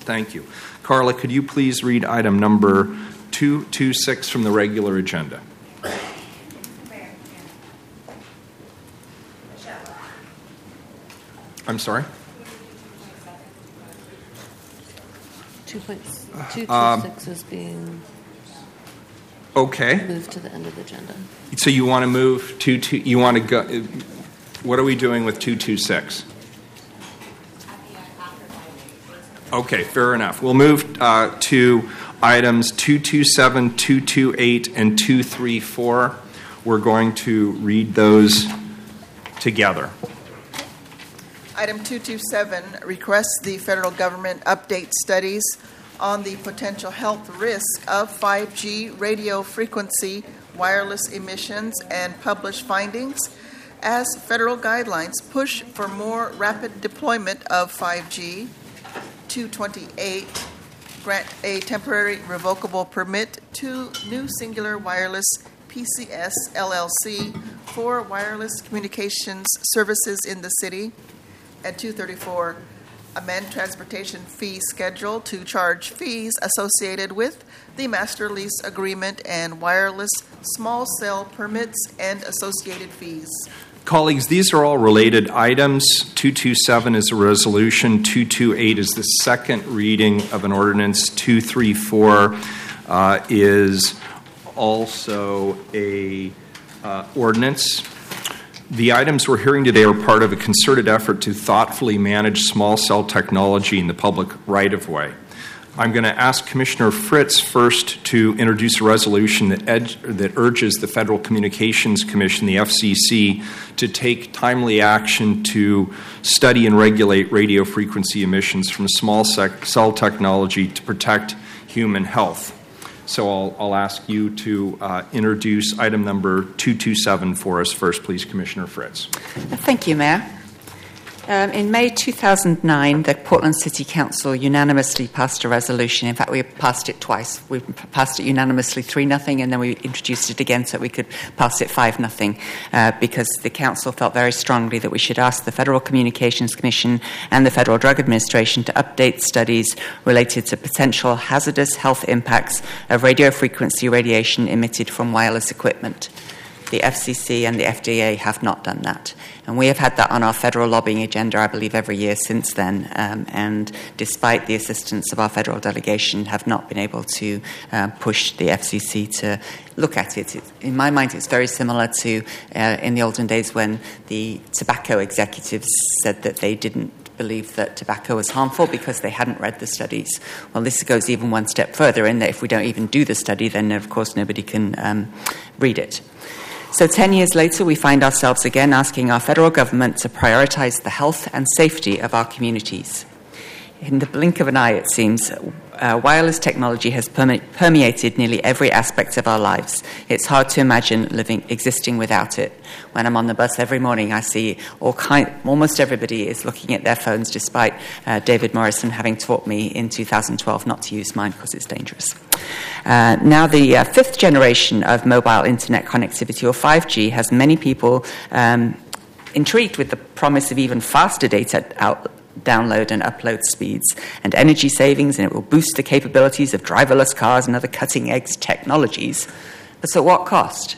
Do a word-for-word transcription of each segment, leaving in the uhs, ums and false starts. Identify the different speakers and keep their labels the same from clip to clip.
Speaker 1: Thank you. Carla, could you please read item number two twenty-six from the regular agenda? I'm sorry?
Speaker 2: two twenty-six is being
Speaker 1: okay.
Speaker 2: moved to the end of the agenda.
Speaker 1: So you want to move to, to you want to go, what are we doing with two twenty-six? Okay, fair enough. We'll move uh, to items two twenty-seven, two twenty-eight, and two thirty-four. We're going to read those together.
Speaker 3: Item two twenty-seven requests the federal government update studies on the potential health risk of five G radio frequency wireless emissions and publish findings as federal guidelines push for more rapid deployment of five G. two twenty-eight, grant a temporary revocable permit to New Singular Wireless P C S L L C for wireless communications services in the city. And two thirty-four, amend transportation fee schedule to charge fees associated with the master lease agreement and wireless small cell permits and associated fees.
Speaker 1: Colleagues, these are all related items. two twenty-seven is a resolution. two twenty-eight is the second reading of an ordinance. two thirty-four uh, is also a uh, ordinance. The items we're hearing today are part of a concerted effort to thoughtfully manage small cell technology in the public right-of-way. I'm going to ask Commissioner Fritz first to introduce a resolution that, ed- that urges the Federal Communications Commission, the F C C, to take timely action to study and regulate radio frequency emissions from small sec- cell technology to protect human health. So I'll, I'll ask you to uh, introduce item number two twenty-seven for us first, please, Commissioner Fritz.
Speaker 4: Thank you, Mayor. Um, in May two thousand nine, the Portland City Council unanimously passed a resolution. In fact, we passed it twice. We passed it unanimously three nothing, and then we introduced it again so we could pass it five nothing, uh, because the Council felt very strongly that we should ask the Federal Communications Commission and the Federal Drug Administration to update studies related to potential hazardous health impacts of radio frequency radiation emitted from wireless equipment. The F C C and the F D A have not done that. And we have had that on our federal lobbying agenda, I believe, every year since then. Um, and despite the assistance of our federal delegation, have not been able to uh, push the F C C to look at it. It in my mind, it's very similar to uh, in the olden days when the tobacco executives said that they didn't believe that tobacco was harmful because they hadn't read the studies. Well, this goes even one step further in that if we don't even do the study, then, of course, nobody can um, read it. So ten years later, we find ourselves again asking our federal government to prioritize the health and safety of our communities. In the blink of an eye, it seems, uh, wireless technology has perme- permeated nearly every aspect of our lives. It's hard to imagine living, existing without it. When I'm on the bus every morning, I see all kind, almost everybody is looking at their phones, despite uh, David Morrison having taught me in two thousand twelve not to use mine because it's dangerous. Uh, now, the uh, fifth generation of mobile internet connectivity, or five G, has many people um, intrigued with the promise of even faster data out. download and upload speeds and energy savings, and it will boost the capabilities of driverless cars and other cutting-edge technologies. But at what cost?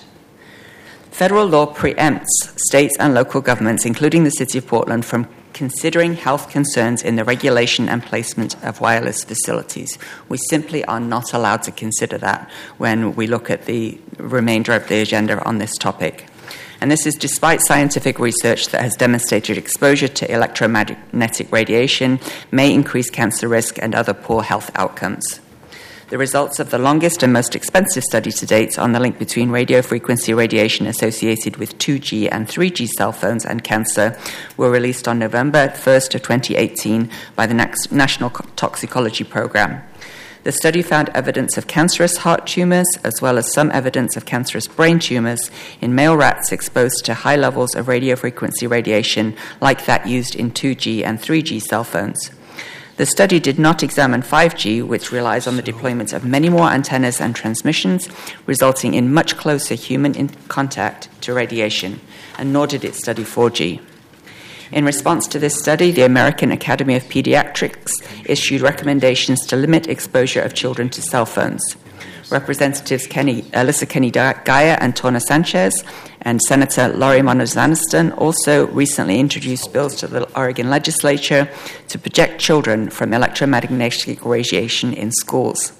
Speaker 4: Federal law preempts states and local governments, including the City of Portland, from considering health concerns in the regulation and placement of wireless facilities. We simply are not allowed to consider that when we look at the remainder of the agenda on this topic. And this is despite scientific research that has demonstrated exposure to electromagnetic radiation may increase cancer risk and other poor health outcomes. The results of the longest and most expensive study to date on the link between radio frequency radiation associated with two G and three G cell phones and cancer were released on November first of twenty eighteen by the National Toxicology Program. The study found evidence of cancerous heart tumors, as well as some evidence of cancerous brain tumors in male rats exposed to high levels of radiofrequency radiation like that used in two G and three G cell phones. The study did not examine five G, which relies on the deployment of many more antennas and transmissions, resulting in much closer human in- contact to radiation, and nor did it study four G. In response to this study, the American Academy of Pediatrics issued recommendations to limit exposure of children to cell phones. Representatives Kenny, Alyssa Kenny-Gaia and Torna Sanchez and Senator Laurie Monos-Aniston also recently introduced bills to the Oregon legislature to protect children from electromagnetic radiation in schools.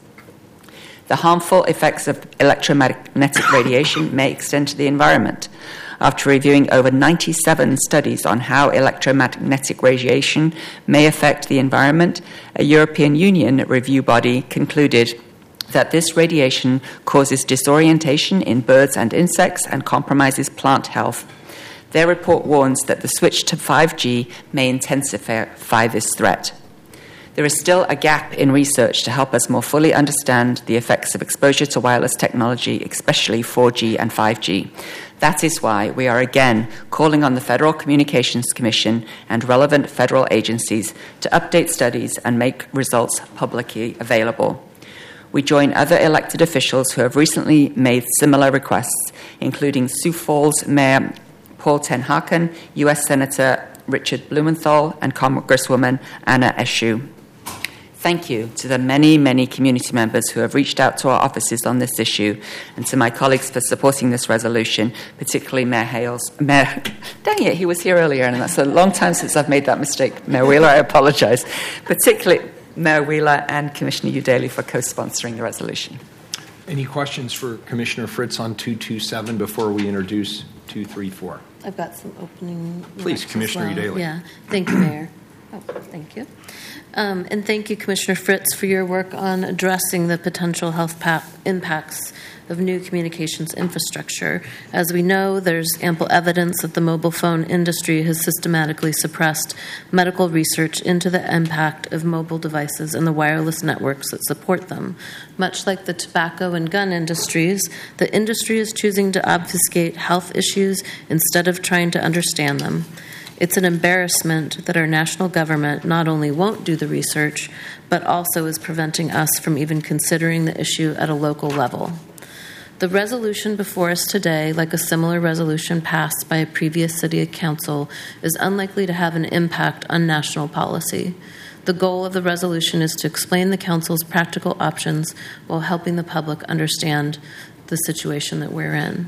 Speaker 4: The harmful effects of electromagnetic radiation may extend to the environment. After reviewing over ninety-seven studies on how electromagnetic radiation may affect the environment, a European Union review body concluded that this radiation causes disorientation in birds and insects and compromises plant health. Their report warns that the switch to five G may intensify this threat. There is still a gap in research to help us more fully understand the effects of exposure to wireless technology, especially four G and five G. That is why we are again calling on the Federal Communications Commission and relevant federal agencies to update studies and make results publicly available. We join other elected officials who have recently made similar requests, including Sioux Falls Mayor Paul Tenhaken, U S Senator Richard Blumenthal, and Congresswoman Anna Eshoo. Thank you to the many, many community members who have reached out to our offices on this issue, and to my colleagues for supporting this resolution, particularly Mayor Hales. Mayor, dang it, he was here earlier, and that's a long time since I've made that mistake. Mayor Wheeler, I apologize. Particularly Mayor Wheeler and Commissioner Udaley for co-sponsoring the resolution.
Speaker 1: Any questions for Commissioner Fritz on two two seven before we introduce two three four?
Speaker 2: I've got some opening
Speaker 1: Please,
Speaker 2: remarks
Speaker 1: Commissioner
Speaker 2: as well.
Speaker 1: Udaley.
Speaker 2: Yeah, thank you, Mayor. Oh, thank you. Um, and thank you, Commissioner Fritz, for your work on addressing the potential health pa- impacts of new communications infrastructure. As we know, there's ample evidence that the mobile phone industry has systematically suppressed medical research into the impact of mobile devices and the wireless networks that support them. Much like the tobacco and gun industries, the industry is choosing to obfuscate health issues instead of trying to understand them. It's an embarrassment that our national government not only won't do the research, but also is preventing us from even considering the issue at a local level. The resolution before us today, like a similar resolution passed by a previous city council, is unlikely to have an impact on national policy. The goal of the resolution is to explain the council's practical options while helping the public understand the situation that we're in.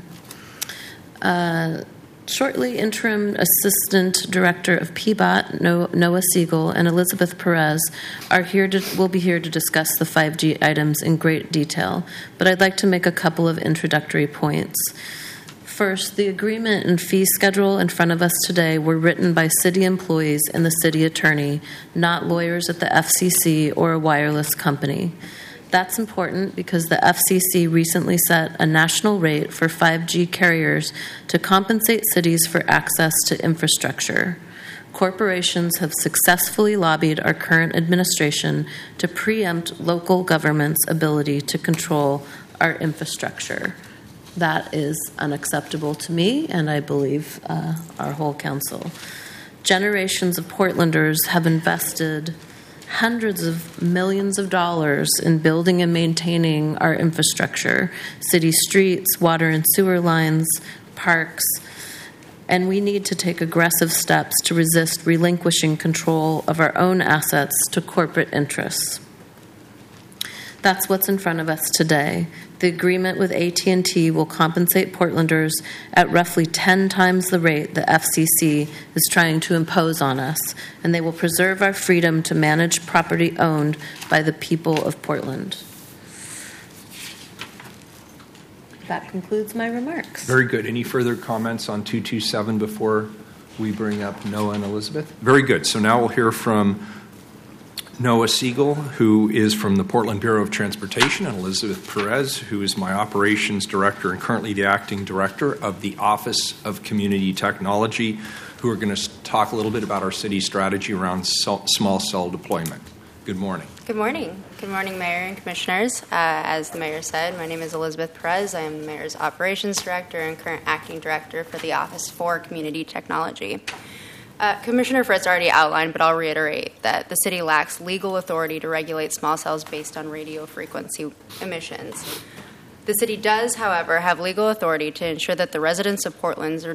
Speaker 2: Uh, Shortly, Interim Assistant Director of P B O T, Noah Siegel, and Elizabeth Perez are here to, will be here to discuss the five G items in great detail, but I'd like to make a couple of introductory points. First, the agreement and fee schedule in front of us today were written by city employees and the city attorney, not lawyers at the F C C or a wireless company. That's important because the F C C recently set a national rate for five G carriers to compensate cities for access to infrastructure. Corporations have successfully lobbied our current administration to preempt local government's ability to control our infrastructure. That is unacceptable to me, and I believe uh, our whole council. Generations of Portlanders have invested hundreds of millions of dollars in building and maintaining our infrastructure, city streets, water and sewer lines, parks, and we need to take aggressive steps to resist relinquishing control of our own assets to corporate interests. That's what's in front of us today. The agreement with A T and T will compensate Portlanders at roughly ten times the rate the F C C is trying to impose on us, and they will preserve our freedom to manage property owned by the people of Portland. That concludes my remarks.
Speaker 1: Very good. Any further comments on two two seven before we bring up Noah and Elizabeth? Very good. So now we'll hear from Noah Siegel, who is from the Portland Bureau of Transportation, and Elizabeth Perez, who is my operations director and currently the acting director of the Office of Community Technology, who are going to talk a little bit about our city strategy around small cell deployment. Good morning.
Speaker 5: Good morning. Good morning, Mayor and Commissioners. Uh, as the Mayor said, my name is Elizabeth Perez. I am the Mayor's operations director and current acting director for the Office for Community Technology. Uh, Commissioner Fritz already outlined, but I'll reiterate that the city lacks legal authority to regulate small cells based on radio frequency emissions. The city does, however, have legal authority to ensure that the residents of Portland are not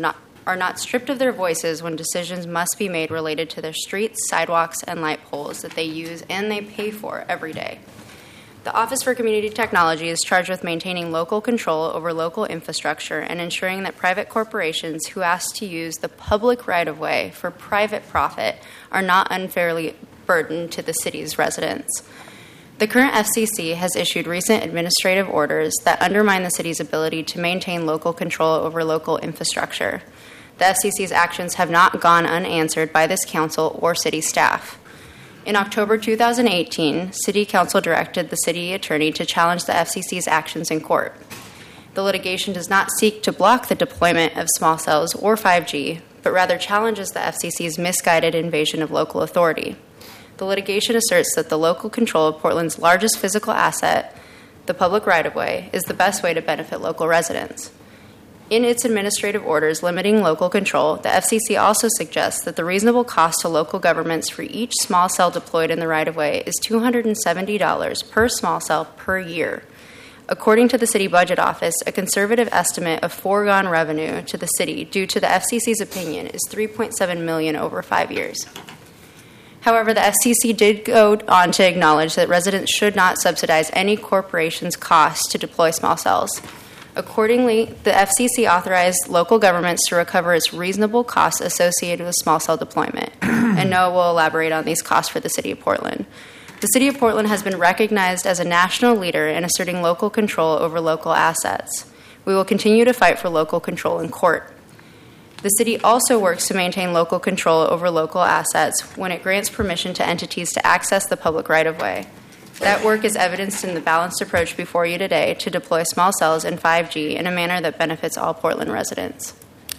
Speaker 5: are not stripped of their voices when decisions must be made related to their streets, sidewalks, and light poles that they use and they pay for every day. The Office for Community Technology is charged with maintaining local control over local infrastructure and ensuring that private corporations who ask to use the public right-of-way for private profit are not unfairly burdened to the city's residents. The current F C C has issued recent administrative orders that undermine the city's ability to maintain local control over local infrastructure. The F C C's actions have not gone unanswered by this council or city staff. In October two thousand eighteen, City Council directed the city attorney to challenge the F C C's actions in court. The litigation does not seek to block the deployment of small cells or five G, but rather challenges the F C C's misguided invasion of local authority. The litigation asserts that the local control of Portland's largest physical asset, the public right-of-way, is the best way to benefit local residents. In its administrative orders limiting local control, the F C C also suggests that the reasonable cost to local governments for each small cell deployed in the right-of-way is two hundred seventy dollars per small cell per year. According to the City Budget Office, a conservative estimate of foregone revenue to the city due to the F C C's opinion is three point seven million dollars over five years. However, the F C C did go on to acknowledge that residents should not subsidize any corporation's costs to deploy small cells. Accordingly, the F C C authorized local governments to recover its reasonable costs associated with small cell deployment, and Noah will elaborate on these costs for the City of Portland. The City of Portland has been recognized as a national leader in asserting local control over local assets. We will continue to fight for local control in court. The City also works to maintain local control over local assets when it grants permission to entities to access the public right-of-way. That work is evidenced in the balanced approach before you today to deploy small cells and five G in a manner that benefits all Portland residents.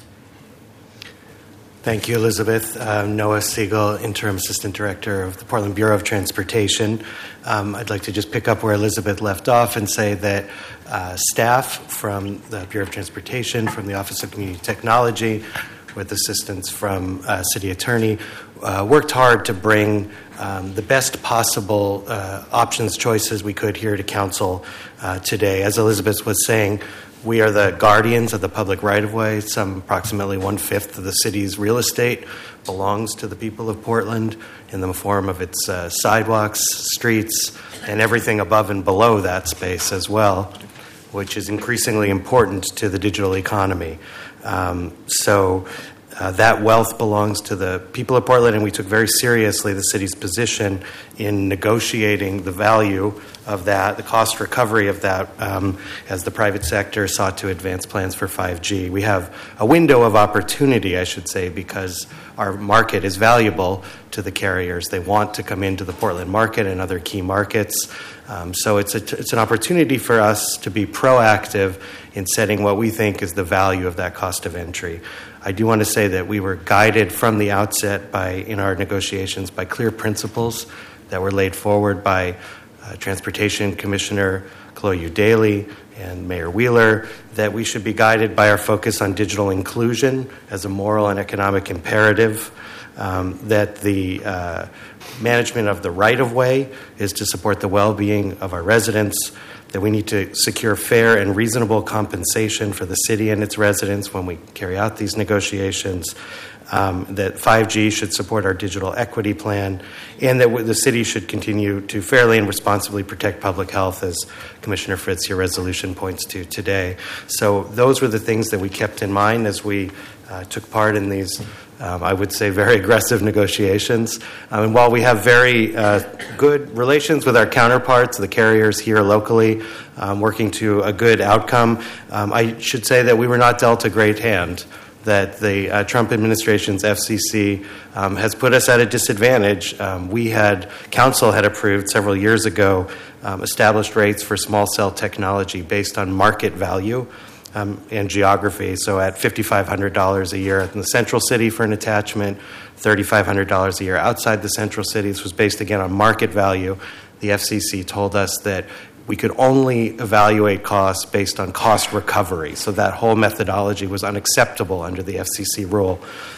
Speaker 6: Thank you, Elizabeth. Uh, Noah Siegel, Interim Assistant Director of the Portland Bureau of Transportation. Um, I'd like to just pick up where Elizabeth left off and say that uh, staff from the Bureau of Transportation, from the Office of Community Technology, with assistance from uh, City Attorney, uh, worked hard to bring um, the best possible uh, options, choices we could here to Council uh, today. As Elizabeth was saying, we are the guardians of the public right-of-way. Some approximately one-fifth of the city's real estate belongs to the people of Portland in the form of its uh, sidewalks, streets, and everything above and below that space as well, which is increasingly important to the digital economy. Um, so uh, that wealth belongs to the people of Portland, and we took very seriously the city's position in negotiating the value of that, the cost recovery of that, um, as the private sector sought to advance plans for five G. We have a window of opportunity, I should say, because our market is valuable to the carriers. They want to come into the Portland market and other key markets. Um, so it's, a, it's an opportunity for us to be proactive in setting what we think is the value of that cost of entry. I do want to say that we were guided from the outset by, in our negotiations, by clear principles that were laid forward by uh, Transportation Commissioner Chloe Daly and Mayor Wheeler, that we should be guided by our focus on digital inclusion as a moral and economic imperative, um, that the uh, management of the right-of-way is to support the well-being of our residents, that we need to secure fair and reasonable compensation for the city and its residents when we carry out these negotiations, um, that five G should support our digital equity plan, and that the city should continue to fairly and responsibly protect public health, as Commissioner Fritz, your resolution points to today. So those were the things that we kept in mind as we uh, took part in these, um, I would say, very aggressive negotiations. Um, and while we have very uh, good relations with our counterparts, the carriers here locally, um, working to a good outcome, um, I should say that we were not dealt a great hand, that the uh, Trump administration's F C C um, has put us at a disadvantage. Um, we had, Council had approved several years ago um, established rates for small cell technology based on market value um, and geography. So at five thousand five hundred dollars a year in the central city for an attachment, three thousand five hundred dollars a year outside the central city. This was based again on market value. The F C C told us that we could only evaluate costs based on cost recovery. So that whole methodology was unacceptable under the F C C rule.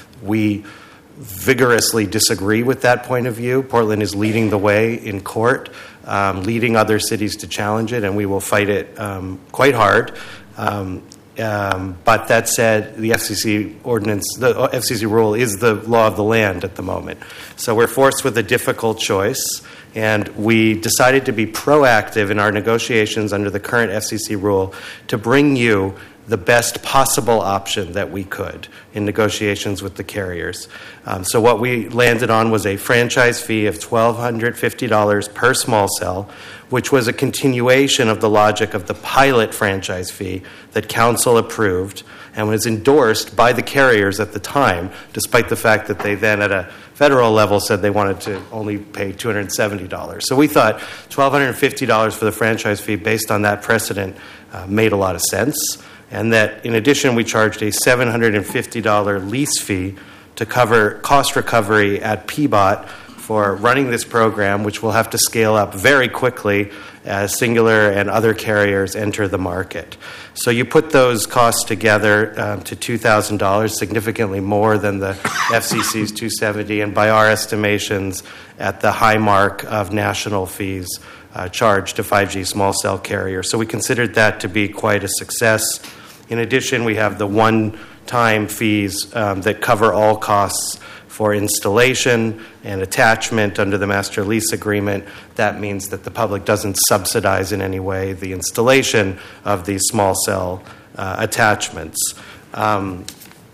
Speaker 6: We vigorously disagree with that point of view. Portland is leading the way in court, um, leading other cities to challenge it, and we will fight it um, quite hard. Um, Um, but that said, the F C C ordinance, the F C C rule is the law of the land at the moment. So we're forced with a difficult choice, and we decided to be proactive in our negotiations under the current F C C rule to bring you the best possible option that we could in negotiations with the carriers. Um, so what we landed on was a franchise fee of one thousand two hundred fifty dollars per small cell, which was a continuation of the logic of the pilot franchise fee that Council approved and was endorsed by the carriers at the time, despite the fact that they then at a federal level said they wanted to only pay two hundred seventy dollars. So we thought one thousand two hundred fifty dollars for the franchise fee based on that precedent uh, made a lot of sense, and that in addition we charged a seven hundred fifty dollars lease fee to cover cost recovery at P B O T for running this program, which will have to scale up very quickly as Singular and other carriers enter the market. So you put those costs together um, to two thousand dollars, significantly more than the F C C's two hundred seventy dollars, and by our estimations, at the high mark of national fees uh, charged to five G small cell carriers. So we considered that to be quite a success. In addition, we have the one-time fees um, that cover all costs for installation and attachment under the master lease agreement. That means that the public doesn't subsidize in any way the installation of these small cell uh, attachments. Um,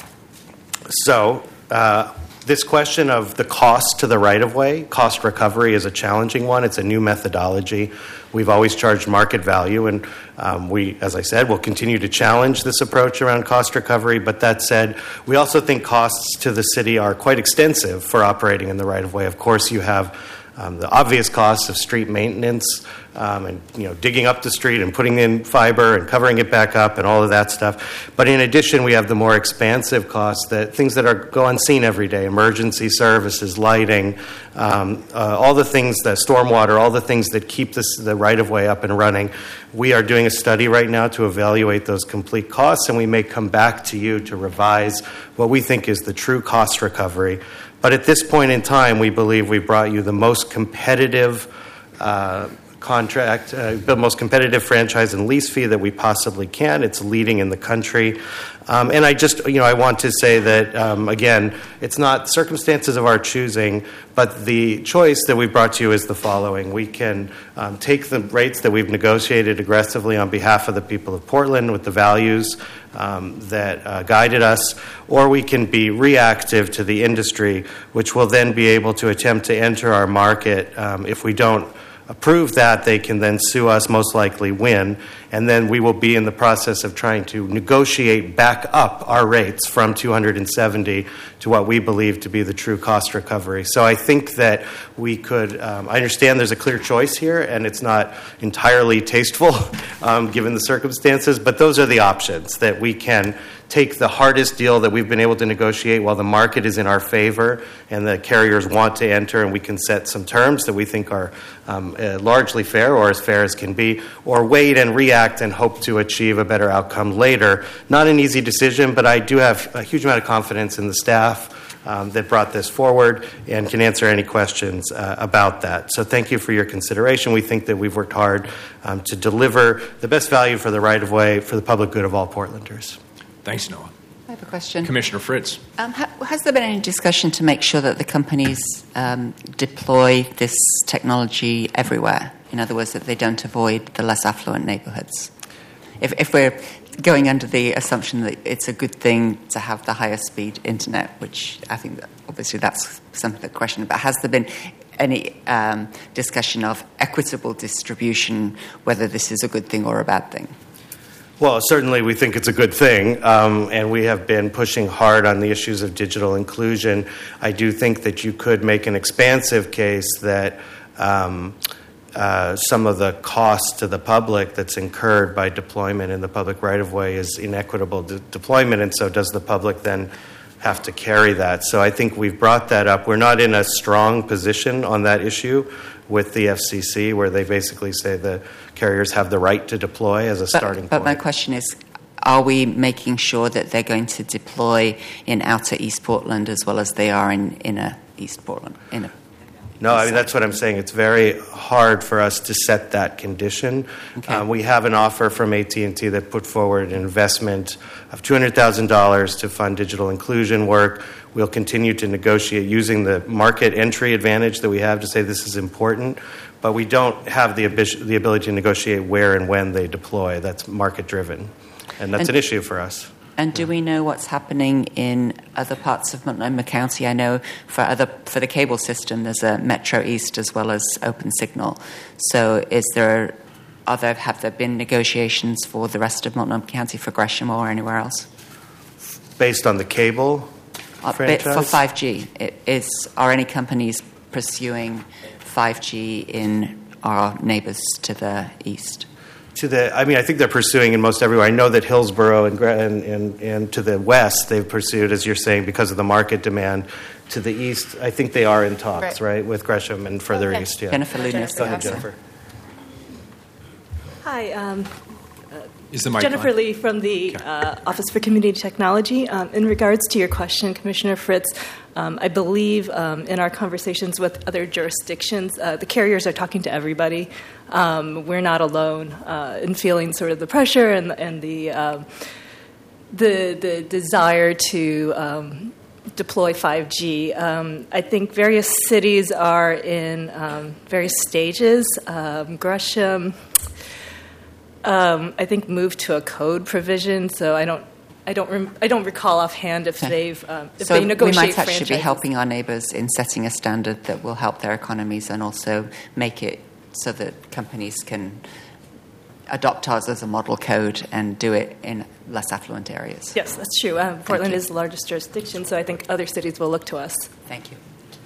Speaker 6: so uh, this question of the cost to the right-of-way, cost recovery, is a challenging one. It's a new methodology. We've always charged market value, and um, we, as I said, will continue to challenge this approach around cost recovery. But that said, we also think costs to the city are quite extensive for operating in the right-of-way. Of course, you have um, the obvious costs of street maintenance um, and you know digging up the street and putting in fiber and covering it back up and all of that stuff. But in addition, we have the more expansive costs, that things that are go unseen every day: emergency services, lighting, um, uh, all the things, that stormwater, all the things that keep this, the right-of-way up and running. We are doing a study right now to evaluate those complete costs, and we may come back to you to revise what we think is the true cost recovery. But at this point in time, we believe we brought you the most competitive uh, contract, uh, the most competitive franchise and lease fee that we possibly can. It's leading in the country. Um, and I just, you know, I want to say that, um, again, it's not circumstances of our choosing, but the choice that we've brought to you is the following. We can um, take the rates that we've negotiated aggressively on behalf of the people of Portland with the values um, that uh, guided us, or we can be reactive to the industry, which will then be able to attempt to enter our market. Um, if we don't approve that, they can then sue us, most likely win, and then we will be in the process of trying to negotiate back up our rates from two hundred seventy to what we believe to be the true cost recovery. So I think that we could, um, I understand there's a clear choice here, and it's not entirely tasteful um, given the circumstances, but those are the options, that we can take the hardest deal that we've been able to negotiate while the market is in our favor and the carriers want to enter, and we can set some terms that we think are um, uh, largely fair, or as fair as can be, or wait and react and hope to achieve a better outcome later. Not an easy decision, but I do have a huge amount of confidence in the staff um, that brought this forward and can answer any questions uh, about that. So thank you for your consideration. We think that we've worked hard um, to deliver the best value for the right-of-way for the public good of all Portlanders.
Speaker 1: Thanks, Noah.
Speaker 4: I have a question.
Speaker 1: Commissioner Fritz.
Speaker 4: Um, ha- has there been any discussion to make sure that the companies um, deploy this technology everywhere? In other words, that they don't avoid the less affluent neighborhoods? If, if we're going under the assumption that it's a good thing to have the higher speed internet, which I think that obviously that's something to question about, has there been any um, discussion of equitable distribution, whether this is a good thing or a bad thing?
Speaker 6: Well, certainly we think it's a good thing, um, and we have been pushing hard on the issues of digital inclusion. I do think that you could make an expansive case that um, uh, some of the cost to the public that's incurred by deployment in the public right-of-way is inequitable de- deployment, and so does the public then have to carry that. So I think we've brought that up. We're not in a strong position on that issue with the F C C, where they basically say the carriers have the right to deploy as a
Speaker 4: but,
Speaker 6: starting
Speaker 4: but
Speaker 6: point.
Speaker 4: But my question is, are we making sure that they're going to deploy in outer East Portland as well as they are in inner East Portland? Inner?
Speaker 6: No, I mean, that's what I'm saying. It's very hard for us to set that condition.
Speaker 4: Okay.
Speaker 6: Um, we have an offer from A T and T that put forward an investment of two hundred thousand dollars to fund digital inclusion work. We'll continue to negotiate using the market entry advantage that we have to say this is important, but we don't have the, abi- the ability to negotiate where and when they deploy. That's market-driven, and that's
Speaker 4: And-
Speaker 6: an issue for us.
Speaker 4: And do we know what's happening in other parts of Multnomah County? I know for other for the cable system, there's a Metro East as well as Open Signal. So, is there, are there have there been negotiations for the rest of Multnomah County for Gresham or anywhere else?
Speaker 6: Based on the cable
Speaker 4: Uh,
Speaker 6: franchise?
Speaker 4: but for five G, it is are any companies pursuing five G in our neighbours to the east?
Speaker 6: To the, I mean, I think they're pursuing in most everywhere. I know that Hillsborough and, Gra- and, and, and to the west, they've pursued, as you're saying, because of the market demand. To the east, I think they are in talks, right,
Speaker 5: Right.
Speaker 6: with Gresham and further
Speaker 5: Okay.
Speaker 6: east. Yeah.
Speaker 4: Jennifer Lunas.
Speaker 6: Go ahead, Jennifer.
Speaker 7: Hi, um,
Speaker 1: Is the mic
Speaker 7: Jennifer
Speaker 1: on?
Speaker 7: Lee from the uh, Office for Community Technology. Um, in regards to your question, Commissioner Fritz, um, I believe um, in our conversations with other jurisdictions, uh, the carriers are talking to everybody. Um, we're not alone uh, in feeling sort of the pressure and, and the, um, the the desire to um, deploy five G. Um, I think various cities are in um, various stages. Um, Gresham, um, I think, moved to a code provision, so I don't, I don't, rem- I don't recall offhand if
Speaker 4: Okay.
Speaker 7: they've, um, if
Speaker 4: So
Speaker 7: they
Speaker 4: we
Speaker 7: negotiate
Speaker 4: might actually
Speaker 7: franchises.
Speaker 4: be helping our neighbours in setting a standard that will help their economies and also make it so that companies can adopt ours as a model code and do it in less affluent areas.
Speaker 7: Yes, that's true. Um, Portland
Speaker 4: you.
Speaker 7: is the largest jurisdiction, so I think other cities will look to us.
Speaker 4: Thank you.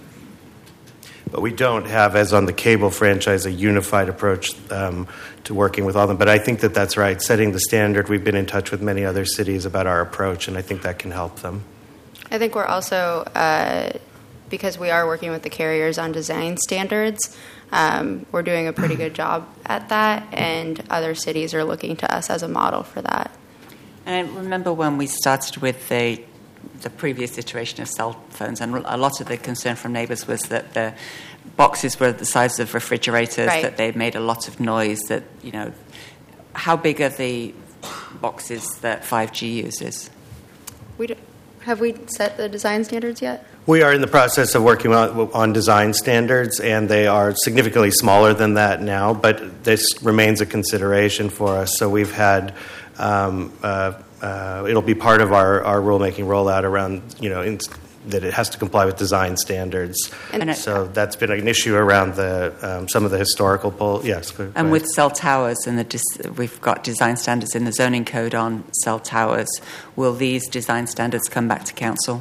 Speaker 6: But we don't have, as on the cable franchise, a unified approach um, to working with all of them. But I think that that's right. Setting the standard, we've been in touch with many other cities about our approach, and I think that can help them.
Speaker 5: I think we're also, uh, because we are working with the carriers on design standards, um, we're doing a pretty good job at that, and other cities are looking to us as a model for that.
Speaker 4: And I remember when we started with the the previous iteration of cell phones, and a lot of the concern from neighbours was that the boxes were the size of refrigerators,
Speaker 5: Right.
Speaker 4: that they made a lot of noise, that, you know, how big are the boxes that five G uses?
Speaker 5: We do, have we set the design standards yet?
Speaker 6: We are in the process of working on, on design standards, and they are significantly smaller than that now, but this remains a consideration for us. So we've had, um, uh, uh, it'll be part of our, our rulemaking rollout around, you know, in, that it has to comply with design standards.
Speaker 5: And
Speaker 4: it-
Speaker 6: So that's been an issue around the um, some of the historical poll. Yes, go- go
Speaker 4: And
Speaker 6: ahead.
Speaker 4: with cell towers, and the dis- we've got design standards in the zoning code on cell towers, will these design standards come back to council?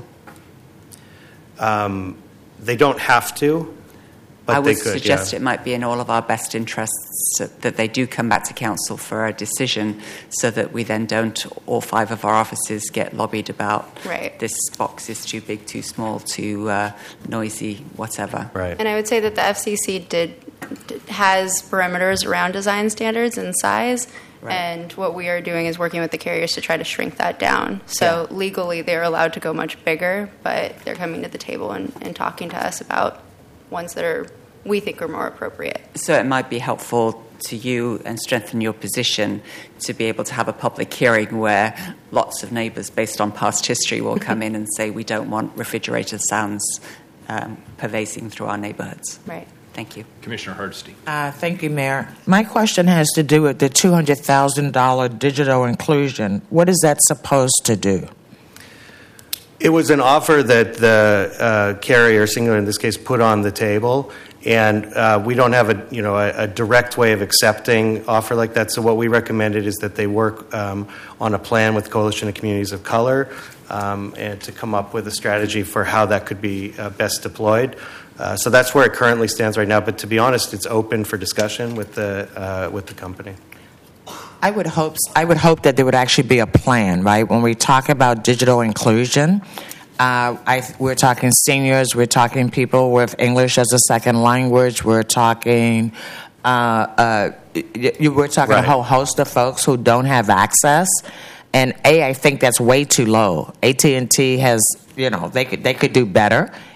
Speaker 6: Um, they don't have to, but
Speaker 4: I would
Speaker 6: they could.
Speaker 4: suggest
Speaker 6: yeah.
Speaker 4: it might be in all of our best interests that they do come back to council for a decision, so that we then don't, all five of our offices get lobbied about
Speaker 5: Right.
Speaker 4: this box is too big, too small, too uh, noisy, whatever.
Speaker 6: Right.
Speaker 5: And I would say that the F C C did, d- has perimeters around design standards and size,
Speaker 4: Right.
Speaker 5: and what we are doing is working with the carriers to try to shrink that down. So
Speaker 4: Yeah.
Speaker 5: legally, they're allowed to go much bigger, but they're coming to the table and, and talking to us about ones that are we think are more appropriate.
Speaker 4: So it might be helpful to you and strengthen your position to be able to have a public hearing where lots of neighbours, based on past history, will come in and say we don't want refrigerator sounds um, pervasing through our neighbourhoods.
Speaker 5: Right.
Speaker 4: Thank you.
Speaker 1: Commissioner Hardesty.
Speaker 8: Uh, thank you, Mayor. My question has to do with the two hundred thousand dollars digital inclusion. What is that supposed to do?
Speaker 6: It was an offer that the uh, carrier, Singular in this case, put on the table, and uh, we don't have a you know a, a direct way of accepting offer like that. So what we recommended is that they work um, on a plan with Coalition of Communities of Color um, and to come up with a strategy for how that could be uh, best deployed. Uh, so that's where it currently stands right now. But to be honest, it's open for discussion with the uh, with the company.
Speaker 8: I would hope I would hope that there would actually be a plan, right? When we talk about digital inclusion, uh, I, we're talking seniors, we're talking people with English as a second language, we're talking uh, uh, you, we're talking
Speaker 6: Right.
Speaker 8: a whole host of folks who don't have access. And A, I think that's way too low. A T and T has, you know, they could they could do better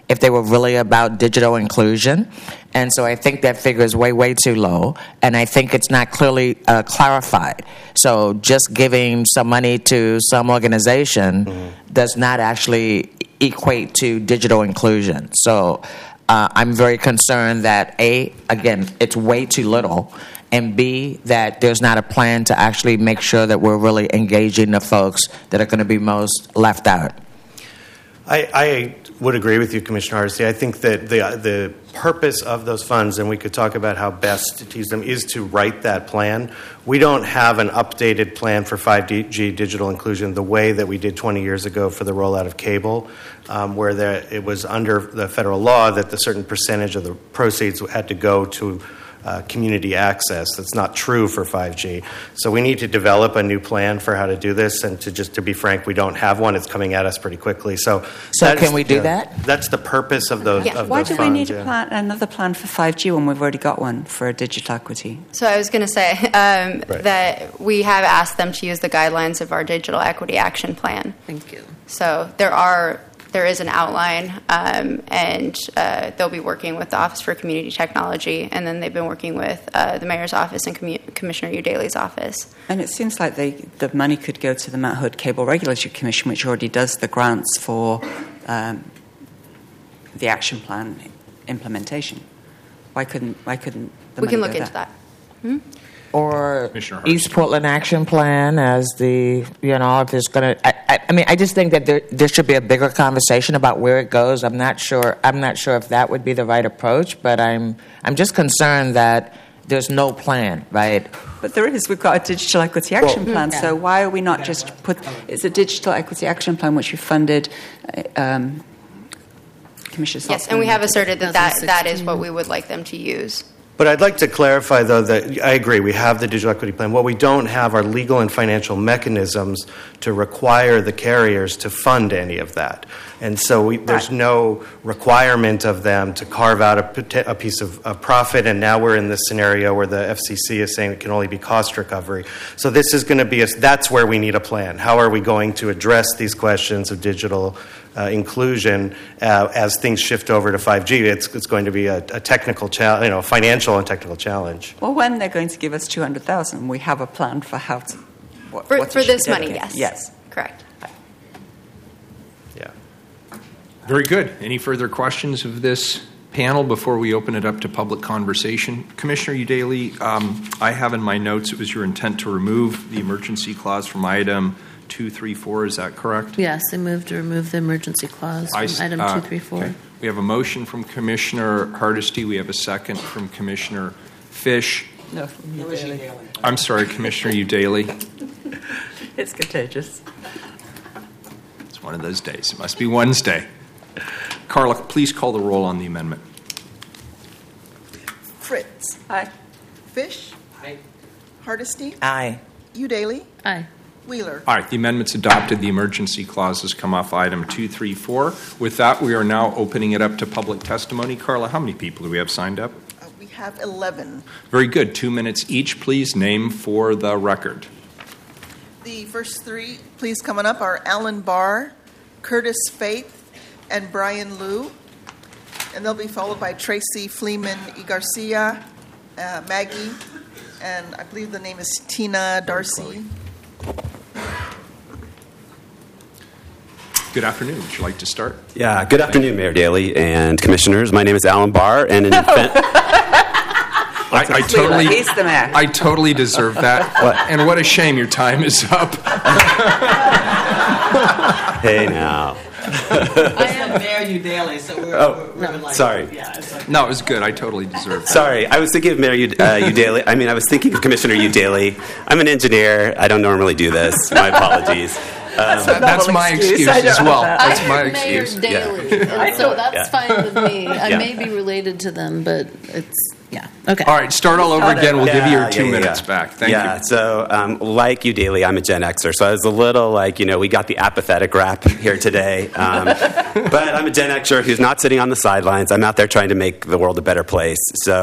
Speaker 8: if they were really about digital inclusion. And so I think that figure is way, way too low, and I think it's not clearly uh, clarified. So just giving some money to some organization mm-hmm. does not actually equate to digital inclusion. So uh, I'm very concerned that, A, again, it's way too little, and B, that there's not a plan to actually make sure that we're really engaging the folks that are going to be most left out.
Speaker 6: I, I would agree with you, Commissioner Hardesty. I think that the the purpose of those funds, and we could talk about how best to use them, is to write that plan. We don't have an updated plan for five G digital inclusion the way that we did twenty years ago for the rollout of cable, um, where there, it was under the federal law that the certain percentage of the proceeds had to go to Uh, community access. That's not true for five G. So we need to develop a new plan for how to do this. And to just to be frank, we don't have one. It's coming at us pretty quickly. So,
Speaker 8: so can we do you know, that?
Speaker 6: That's the purpose of those.
Speaker 5: Yeah.
Speaker 6: Of
Speaker 4: Why
Speaker 6: those
Speaker 4: do
Speaker 6: funds,
Speaker 4: we need
Speaker 6: yeah.
Speaker 4: a plan, another plan for five G when we've already got one for digital equity?
Speaker 5: So I was going to say um,
Speaker 6: Right.
Speaker 5: that we have asked them to use the guidelines of our digital equity action plan.
Speaker 2: Thank you.
Speaker 5: So there are there is an outline, um, and uh, they'll be working with the Office for Community Technology, and then they've been working with uh, the Mayor's office and Commu- Commissioner Udaley's office.
Speaker 4: And it seems like they, the money could go to the Mount Hood Cable Regulatory Commission, which already does the grants for um, the action plan implementation. Why couldn't Why couldn't the
Speaker 5: we
Speaker 4: money
Speaker 5: can
Speaker 4: go
Speaker 5: look into
Speaker 4: there?
Speaker 5: that. Hmm?
Speaker 8: Or
Speaker 1: Commissioner Hurst.
Speaker 8: East Portland Action Plan as the, you know, if it's going to, I, I mean, I just think that there, there should be a bigger conversation about where it goes. I'm not sure, I'm not sure if that would be the right approach, but I'm, I'm just concerned that there's no plan, right?
Speaker 4: But there is. We've got a digital equity action
Speaker 8: Well,
Speaker 4: plan.
Speaker 8: yeah.
Speaker 4: So why are we not just put? It's a digital equity action plan which we funded. uh, Um, Commissioner
Speaker 5: Yes,
Speaker 4: Saltzman.
Speaker 5: and we have asserted that, that that is
Speaker 2: twenty sixteen.
Speaker 5: what we would like them to use.
Speaker 6: But I'd like to clarify, though, that I agree, we have the digital equity plan. What we don't have are legal and financial mechanisms to require the carriers to fund any of that. And so we, there's
Speaker 4: Right.
Speaker 6: no requirement of them to carve out a, pot- a piece of, of profit, and now we're in this scenario where the F C C is saying it can only be cost recovery. So this is going to be, a, that's where we need a plan. How are we going to address these questions of digital Uh, inclusion uh, as things shift over to five G? It's, it's going to be a, a technical challenge, you know, financial and technical challenge.
Speaker 4: Well, when they're going to give us two hundred thousand, we have a plan for how to. What,
Speaker 5: For,
Speaker 4: what
Speaker 5: for
Speaker 4: it should
Speaker 5: this
Speaker 4: be
Speaker 5: money,
Speaker 4: dedicated.
Speaker 5: yes.
Speaker 4: Yes.
Speaker 5: Correct.
Speaker 6: Yeah.
Speaker 1: Very good. Any further questions of this panel before we open it up to public conversation? Commissioner Udaley, um, I have in my notes it was your intent to remove the emergency clause from item two three four. Is that correct?
Speaker 2: Yes, I move to remove the emergency clause from
Speaker 1: I-
Speaker 2: item
Speaker 1: uh,
Speaker 2: two three four.
Speaker 1: okay. We have a motion from Commissioner Hardesty. We have a second from Commissioner Fish.
Speaker 4: No, from you, Daly.
Speaker 1: I'm sorry, Commissioner Udaley.
Speaker 4: It's contagious.
Speaker 1: It's one of those days. It must be Wednesday. Carla, please call the roll on the amendment.
Speaker 3: Fritz.
Speaker 4: Aye.
Speaker 3: Fish. Hardesty.
Speaker 8: Aye.
Speaker 3: Udaley.
Speaker 2: Aye.
Speaker 3: Wheeler.
Speaker 1: All right, the amendment's adopted. The emergency clauses come off item two three four. With that, we are now opening it up to public testimony. Carla, how many people do we have signed up?
Speaker 3: Uh, we have eleven.
Speaker 1: Very good. Two minutes each, please. Name for the record.
Speaker 3: The first three, please, coming up are Alan Barr, Curtis Faith, and Brian Liu. And they'll be followed by Tracy Fleeman E. Garcia, uh, Maggie, and I believe the name is Tina Darcy.
Speaker 1: Good afternoon. Would you like to start?
Speaker 9: Yeah, good afternoon, Mayor Daley and Commissioners. My name is Alan Barr, and in defense...
Speaker 1: I, I totally,
Speaker 4: He's the mayor.
Speaker 1: I totally deserve that.
Speaker 9: What?
Speaker 1: And what a shame your time is up.
Speaker 9: Hey, now.
Speaker 10: I am Mayor Udaley, so we're,
Speaker 9: Oh,
Speaker 10: we're, we're like,
Speaker 9: sorry.
Speaker 10: Yeah, it's like,
Speaker 1: No, it was good. I totally deserve that.
Speaker 9: Sorry, I was thinking of Mayor U- uh, Udaley. I mean, I was thinking of Commissioner Udaley. I'm an engineer. I don't normally do this. My apologies. Um,
Speaker 1: That- that's my excuse,
Speaker 4: I don't
Speaker 1: as well.
Speaker 4: know that.
Speaker 1: That's
Speaker 2: I
Speaker 1: my
Speaker 2: heard Mayor
Speaker 1: excuse.
Speaker 2: Daley, and so that's
Speaker 9: Yeah.
Speaker 2: fine with me. I
Speaker 9: Yeah.
Speaker 2: may be related to them, but it's, yeah, okay.
Speaker 1: All right, start all over again. We'll give you your
Speaker 9: Yeah,
Speaker 1: two
Speaker 9: yeah,
Speaker 1: minutes
Speaker 9: yeah.
Speaker 1: back. Thank
Speaker 9: yeah,
Speaker 1: you.
Speaker 9: so um, like you, Daly, I'm a Gen Xer, so I was a little like, you know, we got the apathetic rap here today. Um, but I'm a Gen Xer who's not sitting on the sidelines. I'm out there trying to make the world a better place. So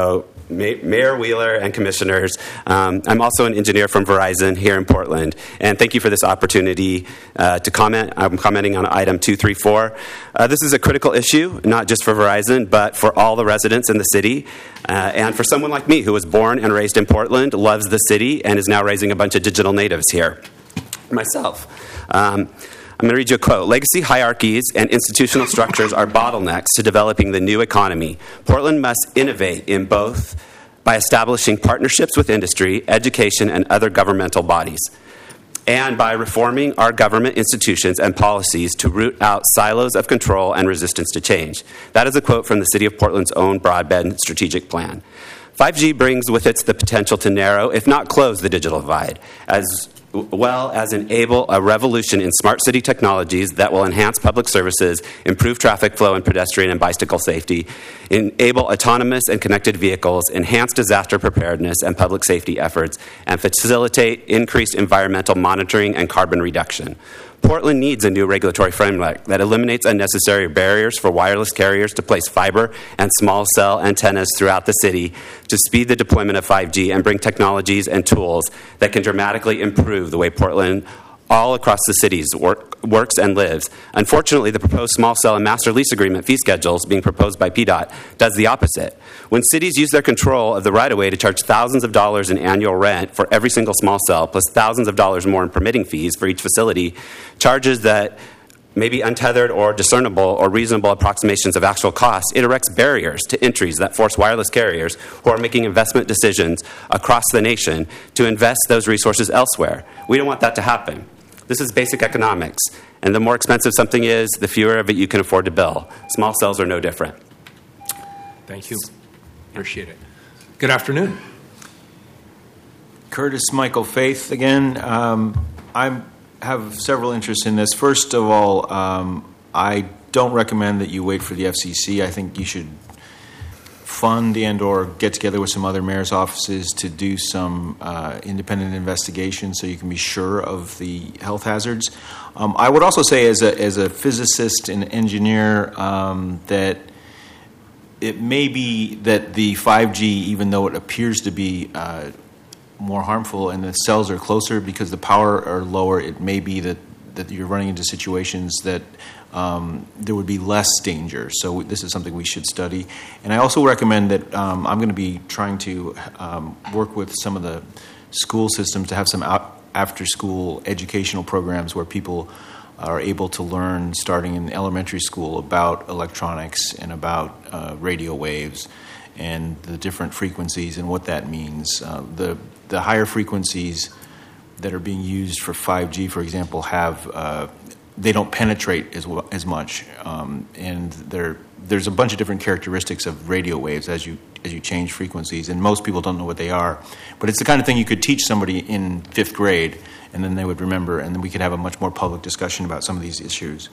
Speaker 9: Mayor Wheeler and commissioners. Um, I'm also an engineer from Verizon here in Portland, and thank you for this opportunity uh, to comment. I'm commenting on item two three four. Uh, this is a critical issue, not just for Verizon, but for all the residents in the city, uh, and for someone like me who was born and raised in Portland, loves the city, and is now raising a bunch of digital natives here. Myself. Um, I'm going to read you a quote. Legacy hierarchies and institutional structures are bottlenecks to developing the new economy. Portland must innovate in both by establishing partnerships with industry, education, and other governmental bodies, and by reforming our government institutions and policies to root out silos of control and resistance to change. That is a quote from the City of Portland's own broadband strategic plan. five G brings with it the potential to narrow, if not close, the digital divide, as well as enable a revolution in smart city technologies that will enhance public services, improve traffic flow and pedestrian and bicycle safety, enable autonomous and connected vehicles, enhance disaster preparedness and public safety efforts, and facilitate increased environmental monitoring and carbon reduction. Portland needs a new regulatory framework that eliminates unnecessary barriers for wireless carriers to place fiber and small cell antennas throughout the city to speed the deployment of five G and bring technologies and tools that can dramatically improve the way Portland all across the cities work, works and lives. Unfortunately, the proposed small cell and master lease agreement fee schedules being proposed by P DOT does the opposite. When cities use their control of the right-of-way to charge thousands of dollars in annual rent for every single small cell, plus thousands of dollars more in permitting fees for each facility, charges that may be untethered or discernible or reasonable approximations of actual costs, it erects barriers to entries that force wireless carriers who are making investment decisions across the nation to invest those resources elsewhere. We don't want that to happen. This is basic economics, and the more expensive something is, the fewer of it you can afford to build. Small cells are no different.
Speaker 1: Thank you. Appreciate it. Good afternoon.
Speaker 11: Curtis Michael Faith again. Um, I have several interests in this. First of all, um, I don't recommend that you wait for the F C C. I think you should fund and or get together with some other mayor's offices to do some uh, independent investigation so you can be sure of the health hazards. Um, I would also say as a, as a physicist and engineer um, that it may be that the five G, even though it appears to be uh, more harmful and the cells are closer because the power are lower, it may be that, that you're running into situations that um, there would be less danger. So this is something we should study. And I also recommend that um, I'm going to be trying to um, work with some of the school systems to have some out, after-school educational programs where people are able to learn, starting in elementary school, about electronics and about uh, radio waves and the different frequencies and what that means. Uh, the the higher frequencies that are being used for five G, for example, have uh, they don't penetrate as well, as much, um, and there there's a bunch of different characteristics of radio waves as you as you change frequencies, and most people don't know what they are. But it's the kind of thing you could teach somebody in fifth grade, and then they would remember, and then we could have a much more public discussion about some of these issues.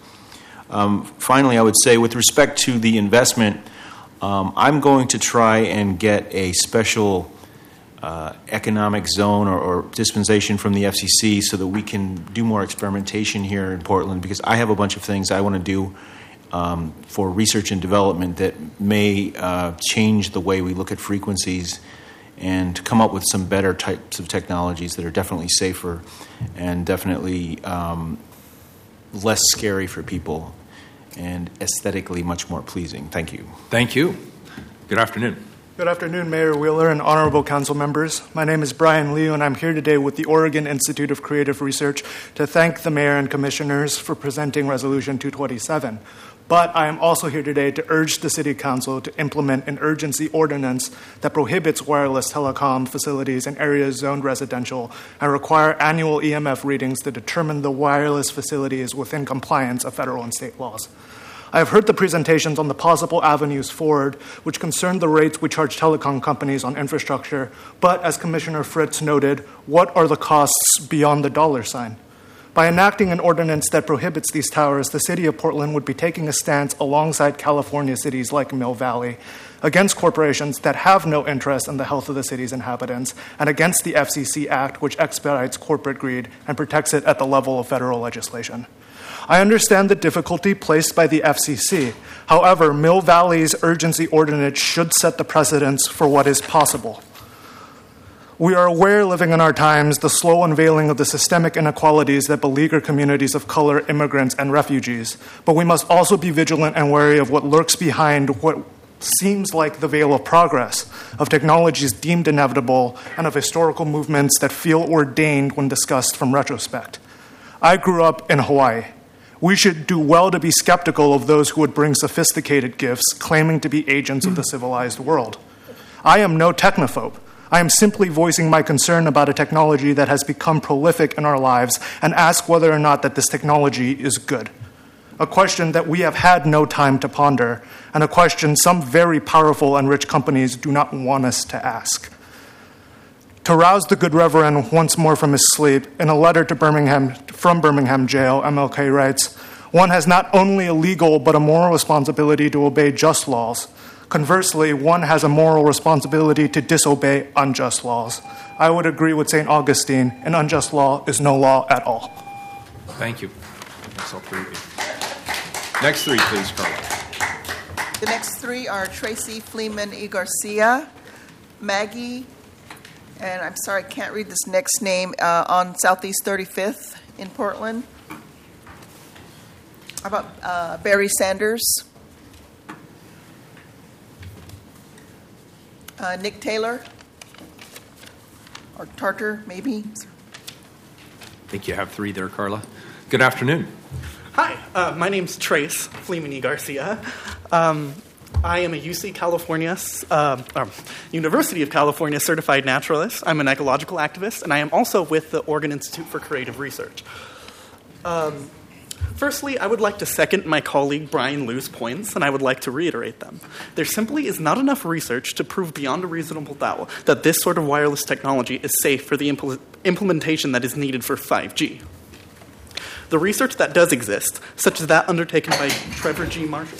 Speaker 11: Um, finally, I would say, with respect to the investment, um, I'm going to try and get a special uh, economic zone or, or dispensation from the F C C so that we can do more experimentation here in Portland, because I have a bunch of things I want to do um, for research and development that may uh, change the way we look at frequencies and to come up with some better types of technologies that are definitely safer and definitely um, less scary for people and aesthetically much more pleasing. Thank you.
Speaker 1: Thank you. Good afternoon.
Speaker 12: Good afternoon, Mayor Wheeler and honorable council members. My name is Brian Liu, and I'm here today with the Oregon Institute of Creative Research to thank the mayor and commissioners for presenting Resolution two twenty-seven. But I am also here today to urge the City Council to implement an urgency ordinance that prohibits wireless telecom facilities in areas zoned residential and require annual E M F readings to determine the wireless facility is within compliance of federal and state laws. I have heard the presentations on the possible avenues forward, which concern the rates we charge telecom companies on infrastructure, but as Commissioner Fritz noted, what are the costs beyond the dollar sign? By enacting an ordinance that prohibits these towers, the City of Portland would be taking a stance alongside California cities like Mill Valley against corporations that have no interest in the health of the city's inhabitants, and against the F C C Act, which expedites corporate greed and protects it at the level of federal legislation. I understand the difficulty placed by the F C C. However, Mill Valley's urgency ordinance should set the precedence for what is possible. We are aware, living in our times, the slow unveiling of the systemic inequalities that beleaguer communities of color, immigrants, and refugees. But we must also be vigilant and wary of what lurks behind what seems like the veil of progress, of technologies deemed inevitable, and of historical movements that feel ordained when discussed from retrospect. I grew up in Hawaii. We should do well to be skeptical of those who would bring sophisticated gifts, claiming to be agents of the civilized world. I am no technophobe. I am simply voicing my concern about a technology that has become prolific in our lives and ask whether or not that this technology is good. A question that we have had no time to ponder, and a question some very powerful and rich companies do not want us to ask. To rouse the good Reverend once more from his sleep, in a letter to Birmingham from Birmingham Jail, M L K writes, "One has not only a legal but a moral responsibility to obey just laws. Conversely, one has a moral responsibility to disobey unjust laws." I would agree with Saint Augustine, an unjust law is no law at all.
Speaker 1: Thank you. That's all three of you. Next three, please, Carla.
Speaker 3: The next three are Tracy Fleeman y Garcia, Maggie, and I'm sorry, I can't read this next name, uh, on Southeast thirty-fifth in Portland. How about uh, Barry Sanders? Uh, Nick Taylor? Or Tartar, maybe?
Speaker 1: I think you have three there, Carla. Good afternoon.
Speaker 13: Hi, uh, my name's Trace Fleeman y Garcia. Um, I am a U C California, uh, um, University of California certified naturalist. I'm an ecological activist, and I am also with the Oregon Institute for Creative Research. Um, firstly, I would like to second my colleague Brian Liu's points, and I would like to reiterate them. There simply is not enough research to prove beyond a reasonable doubt that this sort of wireless technology is safe for the impl- implementation that is needed for five G. The research that does exist, such as that undertaken by Trevor G. Marshall.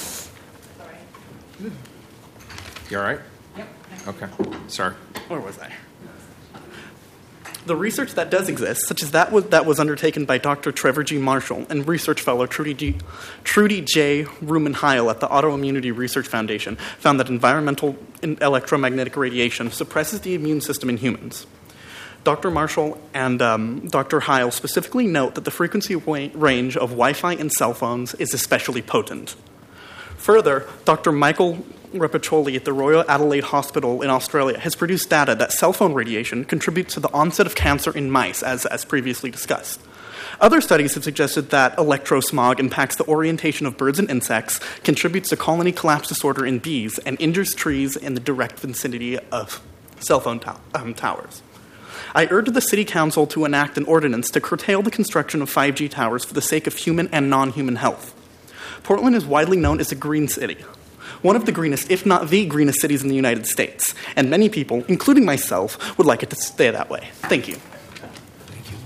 Speaker 1: You all right? Yep. Okay. Sorry.
Speaker 13: Where was I? The research that does exist, such as that was, that was undertaken by Doctor Trevor G. Marshall and research fellow Trudy, G, Trudy J. Rumen-Heil at the Autoimmunity Research Foundation, found that environmental electromagnetic radiation suppresses the immune system in humans. Doctor Marshall and um, Doctor Heil specifically note that the frequency wa- range of Wi-Fi in cell phones is especially potent. Further, Doctor Michael Repiccioli at the Royal Adelaide Hospital in Australia has produced data that cell phone radiation contributes to the onset of cancer in mice, as, as previously discussed. Other studies have suggested that electrosmog impacts the orientation of birds and insects, contributes to colony collapse disorder in bees, and injures trees in the direct vicinity of cell phone to- um, towers. I urge the City Council to enact an ordinance to curtail the construction of five G towers for the sake of human and non-human health. Portland is widely known as a green city, one of the greenest, if not the greenest cities in the United States, and many people, including myself, would like it to stay that way. Thank you.
Speaker 1: Thank you.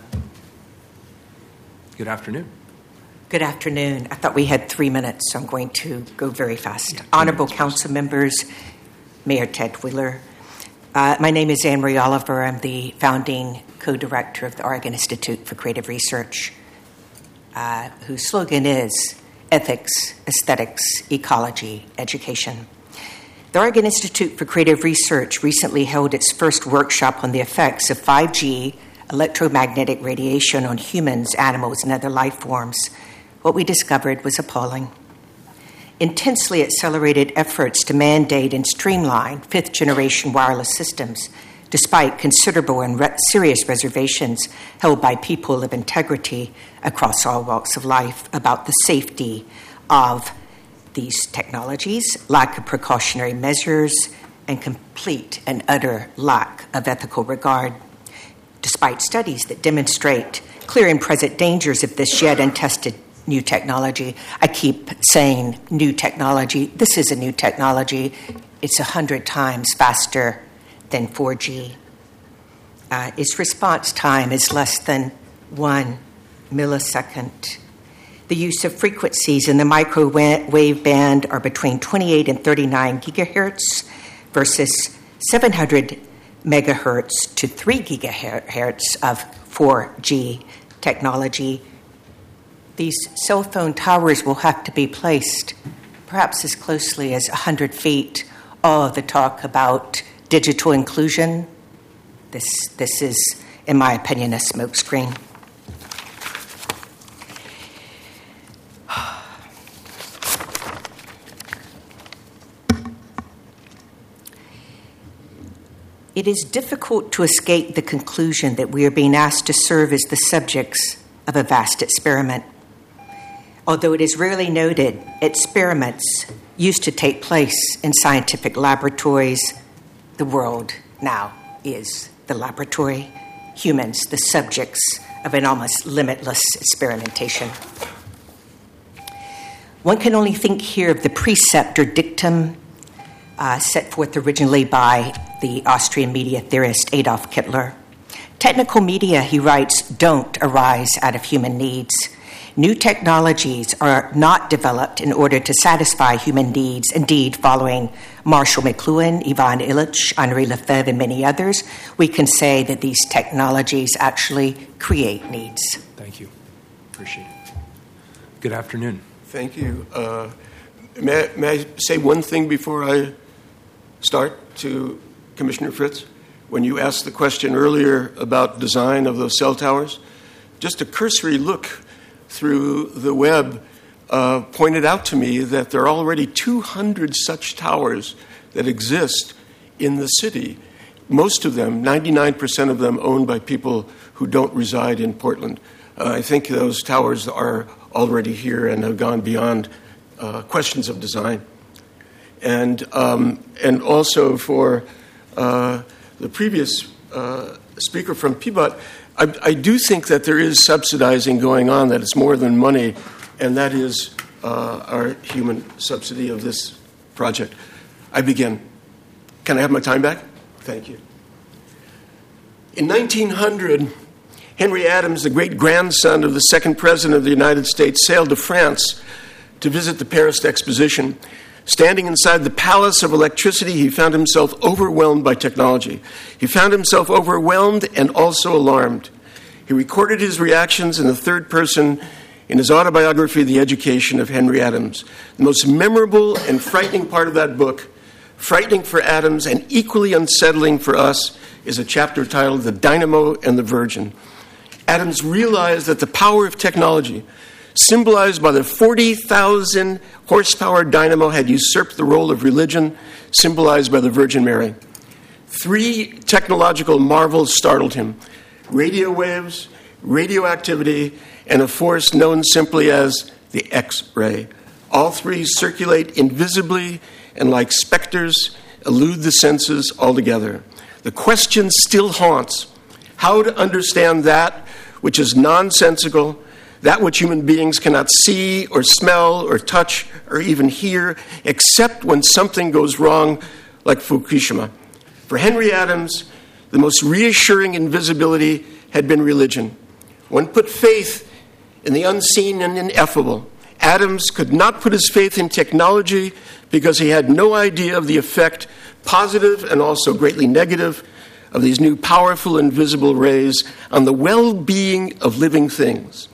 Speaker 1: Good afternoon.
Speaker 14: Good afternoon. I thought we had three minutes, so I'm going to go very fast. Honorable Council members, Mayor Ted Wheeler. Uh, my name is Anne Marie Oliver. I'm the founding co-director of the Oregon Institute for Creative Research, uh, whose slogan is Ethics, Aesthetics, Ecology, Education. The Oregon Institute for Creative Research recently held its first workshop on the effects of five G electromagnetic radiation on humans, animals, and other life forms. What we discovered was appalling. Intensely accelerated efforts to mandate and streamline fifth-generation wireless systems, despite considerable and re- serious reservations held by people of integrity across all walks of life about the safety of these technologies, lack of precautionary measures, and complete and utter lack of ethical regard. Despite studies that demonstrate clear and present dangers of this yet untested new technology. I keep saying new technology. This is a new technology. It's a hundred times faster than four G. Uh, its response time is less than one millisecond. The use of frequencies in the microwave band are between twenty-eight and thirty-nine gigahertz versus seven hundred megahertz to three gigahertz of four G technology. These cell phone towers will have to be placed perhaps as closely as one hundred feet. All of the talk about digital inclusion, this, this is, in my opinion, a smokescreen. It is difficult to escape the conclusion that we are being asked to serve as the subjects of a vast experiment. Although it is rarely noted, experiments used to take place in scientific laboratories. The world now is the laboratory, humans the subjects of an almost limitless experimentation. One can only think here of the precept or dictum uh, set forth originally by the Austrian media theorist Adolf Hitler. Technical media, he writes, don't arise out of human needs. New technologies are not developed in order to satisfy human needs. Indeed, following Marshall McLuhan, Ivan Illich, Henri Lefebvre, and many others, we can say that these technologies actually create needs.
Speaker 1: Thank you. Appreciate it. Good afternoon.
Speaker 15: Thank you. Uh, may, may I say one thing before I start to Commissioner Fritz? When you asked the question earlier about design of those cell towers, just a cursory look through the web uh, pointed out to me that there are already two hundred such towers that exist in the city. Most of them, ninety-nine percent of them, owned by people who don't reside in Portland. Uh, I think those towers are already here and have gone beyond uh, questions of design. And, um, and also for uh, the previous uh, speaker from P B O T, I, I do think that there is subsidizing going on, that it's more than money, and that is uh, our human subsidy of this project. I begin. Can I have my time back? Thank you. In nineteen hundred, Henry Adams, the great-grandson of the second president of the United States, sailed to France to visit the Paris Exposition. Standing inside the Palace of Electricity, he found himself overwhelmed by technology. He found himself overwhelmed and also alarmed. He recorded his reactions in the third person in his autobiography, The Education of Henry Adams. The most memorable and frightening part of that book, frightening for Adams and equally unsettling for us, is a chapter titled The Dynamo and the Virgin. Adams realized that the power of technology, symbolized by the forty thousand horsepower dynamo, had usurped the role of religion, symbolized by the Virgin Mary. Three technological marvels startled him: radio waves, radioactivity, and a force known simply as the X-ray. All three circulate invisibly and, like specters, elude the senses altogether. The question still haunts: how to understand that which is nonsensical, that which human beings cannot see or smell or touch or even hear, except when something goes wrong, like Fukushima. For Henry Adams, the most reassuring invisibility had been religion. One put faith in the unseen and ineffable. Adams could not put his faith in technology because he had no idea of the effect, positive and also greatly negative, of these new powerful invisible rays on the well-being of living things.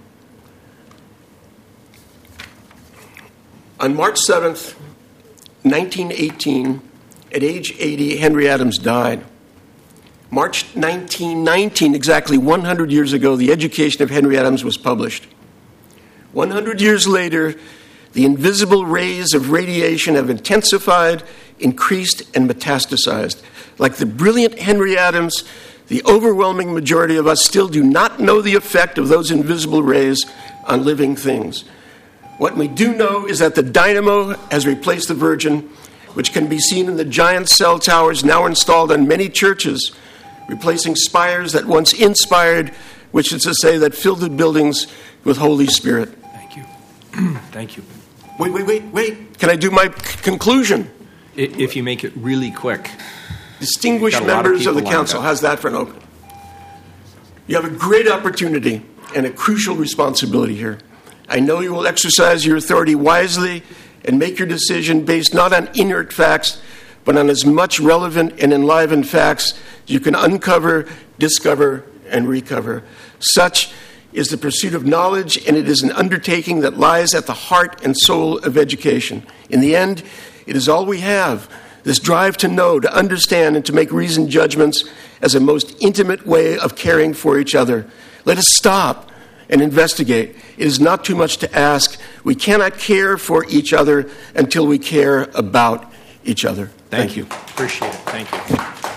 Speaker 15: On March seventh, nineteen eighteen, at age eighty, Henry Adams died. March nineteen nineteen, exactly one hundred years ago, The Education of Henry Adams was published. one hundred years later, the invisible rays of radiation have intensified, increased, and metastasized. Like the brilliant Henry Adams, the overwhelming majority of us still do not know the effect of those invisible rays on living things. What we do know is that the dynamo has replaced the Virgin, which can be seen in the giant cell towers now installed on many churches, replacing spires that once inspired, which is to say that filled the buildings with Holy Spirit.
Speaker 1: Thank you. Thank you.
Speaker 15: Wait, wait, wait, wait. Can I do my c- conclusion?
Speaker 1: If you make it really quick.
Speaker 15: Distinguished members of, of the council, how's that for an open? You have a great opportunity and a crucial responsibility here. I know you will exercise your authority wisely and make your decision based not on inert facts, but on as much relevant and enlivened facts you can uncover, discover, and recover. Such is the pursuit of knowledge, and it is an undertaking that lies at the heart and soul of education. In the end, it is all we have, this drive to know, to understand, and to make reasoned judgments as a most intimate way of caring for each other. Let us stop and investigate. It is not too much to ask. We cannot care for each other until we care about each other.
Speaker 1: Thank,
Speaker 15: Thank you.
Speaker 1: Appreciate it. Thank you.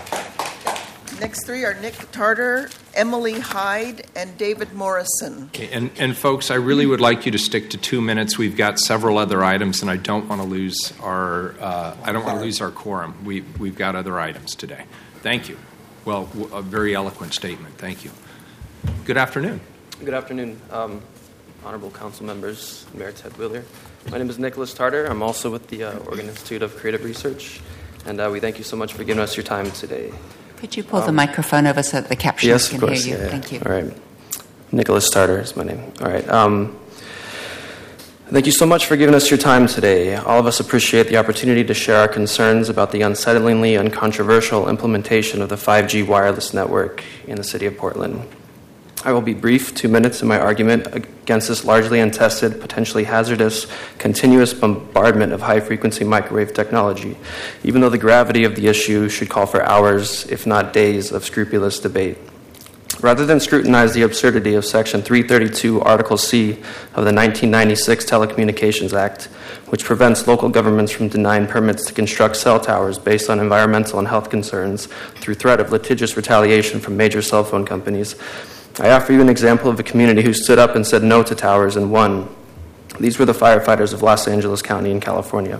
Speaker 3: Next three are Nick Tarter, Emily Hyde, and David Morrison.
Speaker 1: Okay, and, and folks, I really would like you to stick to two minutes. We've got several other items, and I don't want to lose our uh, I don't want to lose our quorum. We we've got other items today. Thank you. Well, a very eloquent statement. Thank you. Good afternoon.
Speaker 16: Good afternoon, um, honorable council members, Mayor Ted Wheeler. My name is Nicholas Tarter. I'm also with the uh, Oregon Institute of Creative Research, and uh, we thank you so much for giving us your time today.
Speaker 4: Could you pull
Speaker 16: um,
Speaker 4: the microphone over so that the captioners
Speaker 16: yes,
Speaker 4: can
Speaker 16: of course,
Speaker 4: hear you?
Speaker 16: Yeah, yeah.
Speaker 4: Thank you.
Speaker 16: All right. Nicholas Tarter is my name. All right. Um, thank you so much for giving us your time today. All of us appreciate the opportunity to share our concerns about the unsettlingly uncontroversial implementation of the five G wireless network in the city of Portland. I will be brief, two minutes in my argument against this largely untested, potentially hazardous, continuous bombardment of high-frequency microwave technology, even though the gravity of the issue should call for hours, if not days, of scrupulous debate. Rather than scrutinize the absurdity of Section three thirty-two, Article C of the nineteen ninety-six Telecommunications Act, which prevents local governments from denying permits to construct cell towers based on environmental and health concerns through threat of litigious retaliation from major cell phone companies, I offer you an example of a community who stood up and said no to towers and won. These were the firefighters of Los Angeles County in California.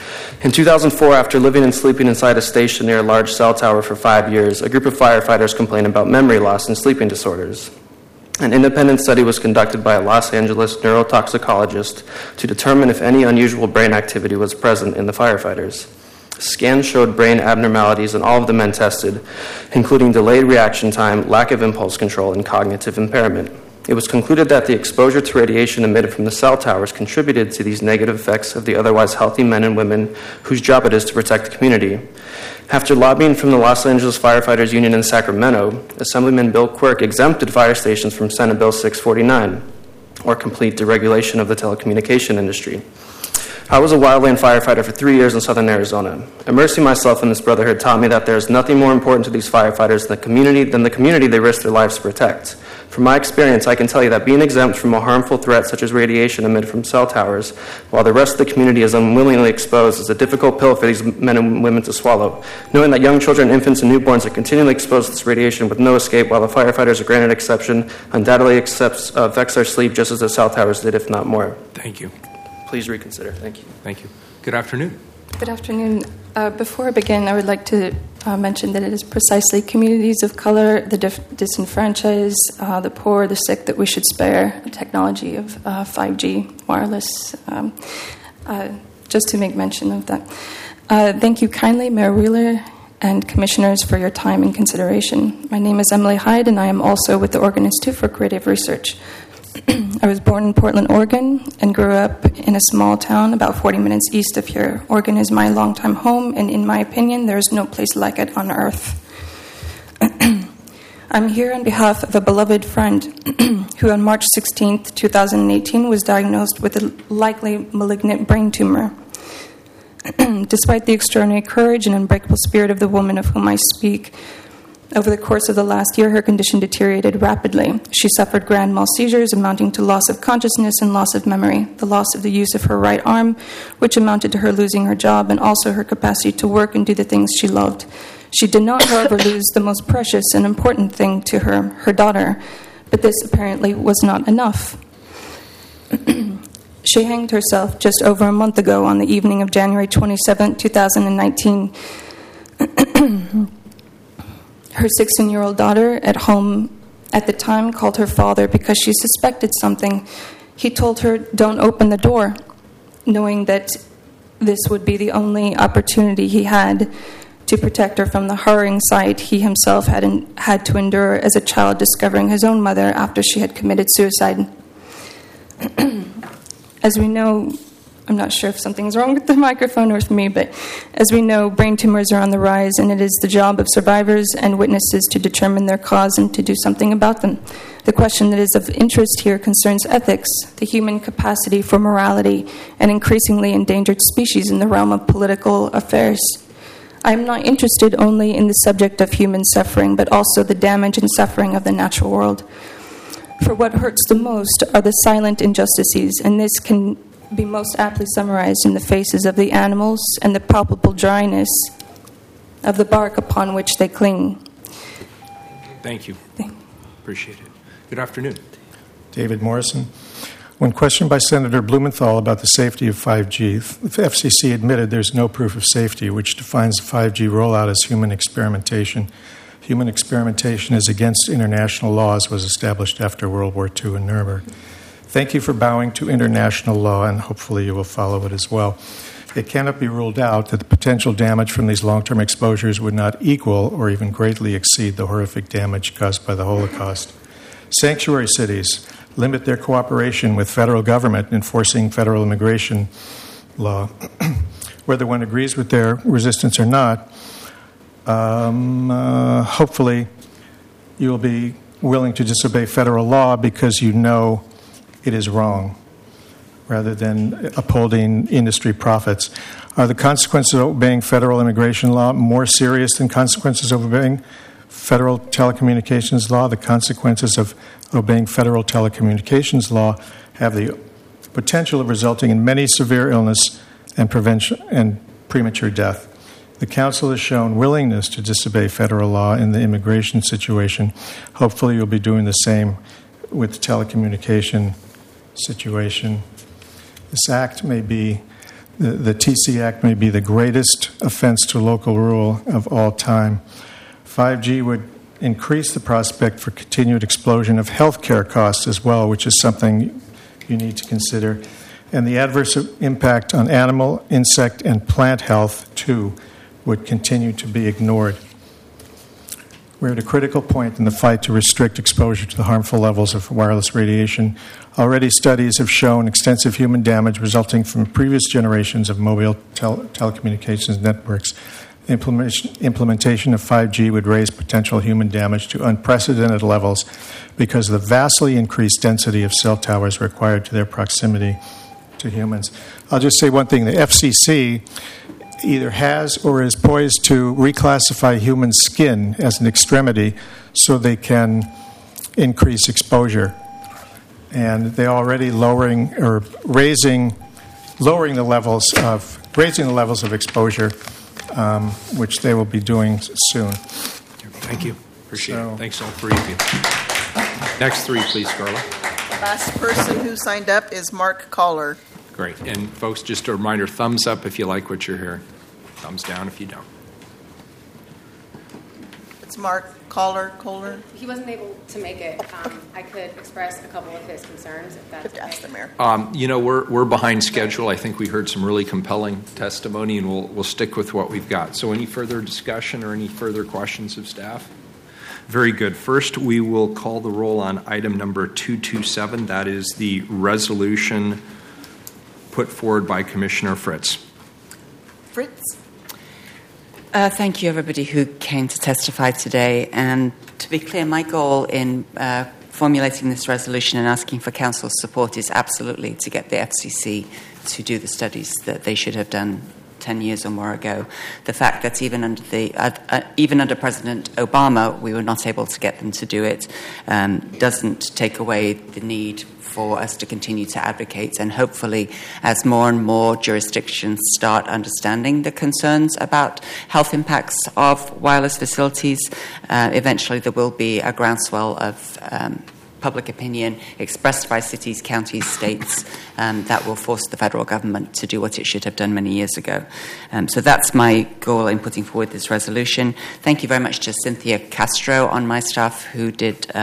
Speaker 16: In two thousand four, after living and sleeping inside a station near a large cell tower for five years, a group of firefighters complained about memory loss and sleeping disorders. An independent study was conducted by a Los Angeles neurotoxicologist to determine if any unusual brain activity was present in the firefighters. Scans showed brain abnormalities in all of the men tested, including delayed reaction time, lack of impulse control, and cognitive impairment. It was concluded that the exposure to radiation emitted from the cell towers contributed to these negative effects of the otherwise healthy men and women whose job it is to protect the community. After lobbying from the Los Angeles Firefighters Union in Sacramento, Assemblyman Bill Quirk exempted fire stations from Senate Bill six forty-nine, or complete deregulation of the telecommunication industry. I was a wildland firefighter for three years in southern Arizona. Immersing myself in this brotherhood taught me that there is nothing more important to these firefighters than the community, than the community they risk their lives to protect. From my experience, I can tell you that being exempt from a harmful threat such as radiation emitted from cell towers, while the rest of the community is unwillingly exposed, is a difficult pill for these men and women to swallow. Knowing that young children, infants, and newborns are continually exposed to this radiation with no escape, while the firefighters are granted exception, undoubtedly accepts, uh, affects their sleep just as the cell towers did, if not more.
Speaker 1: Thank you.
Speaker 16: Please reconsider. Thank you.
Speaker 1: Thank you. Good afternoon.
Speaker 17: Good afternoon. Uh, before I begin, I would like to uh, mention that it is precisely communities of color, the dif- disenfranchised, uh, the poor, the sick that we should spare the technology of uh, five G wireless, um, uh, just to make mention of that. Uh, thank you kindly, Mayor Wheeler and commissioners, for your time and consideration. My name is Emily Hyde, and I am also with the Oregon Institute for Creative Research. I was born in Portland, Oregon, and grew up in a small town about forty minutes east of here. Oregon is my longtime home, and in my opinion, there is no place like it on earth. I'm here on behalf of a beloved friend who on March sixteenth, twenty eighteen was diagnosed with a likely malignant brain tumor. Despite the extraordinary courage and unbreakable spirit of the woman of whom I speak, over the course of the last year, her condition deteriorated rapidly. She suffered grand mal seizures amounting to loss of consciousness and loss of memory, the loss of the use of her right arm, which amounted to her losing her job and also her capacity to work and do the things she loved. She did not, however, lose the most precious and important thing to her, her daughter, but this apparently was not enough. She hanged herself just over a month ago on the evening of January twenty-seventh, twenty nineteen. Her sixteen-year-old daughter at home at the time called her father because she suspected something. He told her, "Don't open the door," knowing that this would be the only opportunity he had to protect her from the horrifying sight he himself had, in, had to endure as a child discovering his own mother after she had committed suicide. As we know, I'm not sure if something's wrong with the microphone or with me, but as we know, brain tumors are on the rise, and it is the job of survivors and witnesses to determine their cause and to do something about them. The question that is of interest here concerns ethics, the human capacity for morality, and increasingly endangered species in the realm of political affairs. I am not interested only in the subject of human suffering, but also the damage and suffering of the natural world. For what hurts the most are the silent injustices, and this can be most aptly summarized in the faces of the animals and the palpable dryness of the bark upon which they cling.
Speaker 1: Thank you. Appreciate it. Good afternoon.
Speaker 18: David Morrison. When questioned by Senator Blumenthal about the safety of five G, the F C C admitted there's no proof of safety, which defines the five G rollout as human experimentation. Human experimentation is against international law, as was established after World War Two in Nuremberg. Thank you for bowing to international law, and hopefully you will follow it as well. It cannot be ruled out that the potential damage from these long-term exposures would not equal or even greatly exceed the horrific damage caused by the Holocaust. Sanctuary cities limit their cooperation with federal government in enforcing federal immigration law. Whether one agrees with their resistance or not, um, uh, hopefully you will be willing to disobey federal law because you know it is wrong, rather than upholding industry profits. Are the consequences of obeying federal immigration law more serious than consequences of obeying federal telecommunications law? The consequences of obeying federal telecommunications law have the potential of resulting in many severe illness and prevention and premature death. The Council has shown willingness to disobey federal law in the immigration situation. Hopefully you'll be doing the same with the telecommunication situation. This act may be, the, the T C Act may be the greatest offense to local rule of all time. five G would increase the prospect for continued explosion of healthcare costs as well, which is something you need to consider. And the adverse impact on animal, insect, and plant health, too, would continue to be ignored. We're at a critical point in the fight to restrict exposure to the harmful levels of wireless radiation. Already, studies have shown extensive human damage resulting from previous generations of mobile tel- telecommunications networks. Implementation, implementation of five G would raise potential human damage to unprecedented levels because of the vastly increased density of cell towers required to their proximity to humans. I'll just say one thing. The F C C either has or is poised to reclassify human skin as an extremity so they can increase exposure. And they're already lowering or raising, lowering the levels of, raising the levels of exposure, um, which they will be doing soon.
Speaker 1: Thank you. Appreciate so, it. Thanks all three of you. Next three, please, Carla.
Speaker 3: The last person who signed up is Mark Kohler.
Speaker 1: Great. And folks, just a reminder, thumbs up if you like what you're hearing. Thumbs down if you don't.
Speaker 3: It's Mark Kohler. Kohler.
Speaker 19: He wasn't able to make it. Um, I could express a couple of his concerns if that's okay.
Speaker 3: Ask the mayor.
Speaker 1: Um, you know, we're we're behind schedule. I think we heard some really compelling testimony, and we'll we'll stick with what we've got. So, any further discussion or any further questions of staff? Very good. First, we will call the roll on item number two twenty-seven. That is the resolution put forward by Commissioner Fritz.
Speaker 3: Fritz.
Speaker 4: Uh, thank you, everybody who came to testify today. And to be clear, my goal in uh, formulating this resolution and asking for Council's support is absolutely to get the F C C to do the studies that they should have done ten years or more ago. The fact that even under the uh, uh, even under President Obama, we were not able to get them to do it um, doesn't take away the need for us to continue to advocate. And hopefully, as more and more jurisdictions start understanding the concerns about health impacts of wireless facilities, uh, eventually there will be a groundswell of um, public opinion expressed by cities, counties, states um, that will force the federal government to do what it should have done many years ago. Um, so that's my goal in putting forward this resolution. Thank you very much to Cynthia Castro on my staff who did um,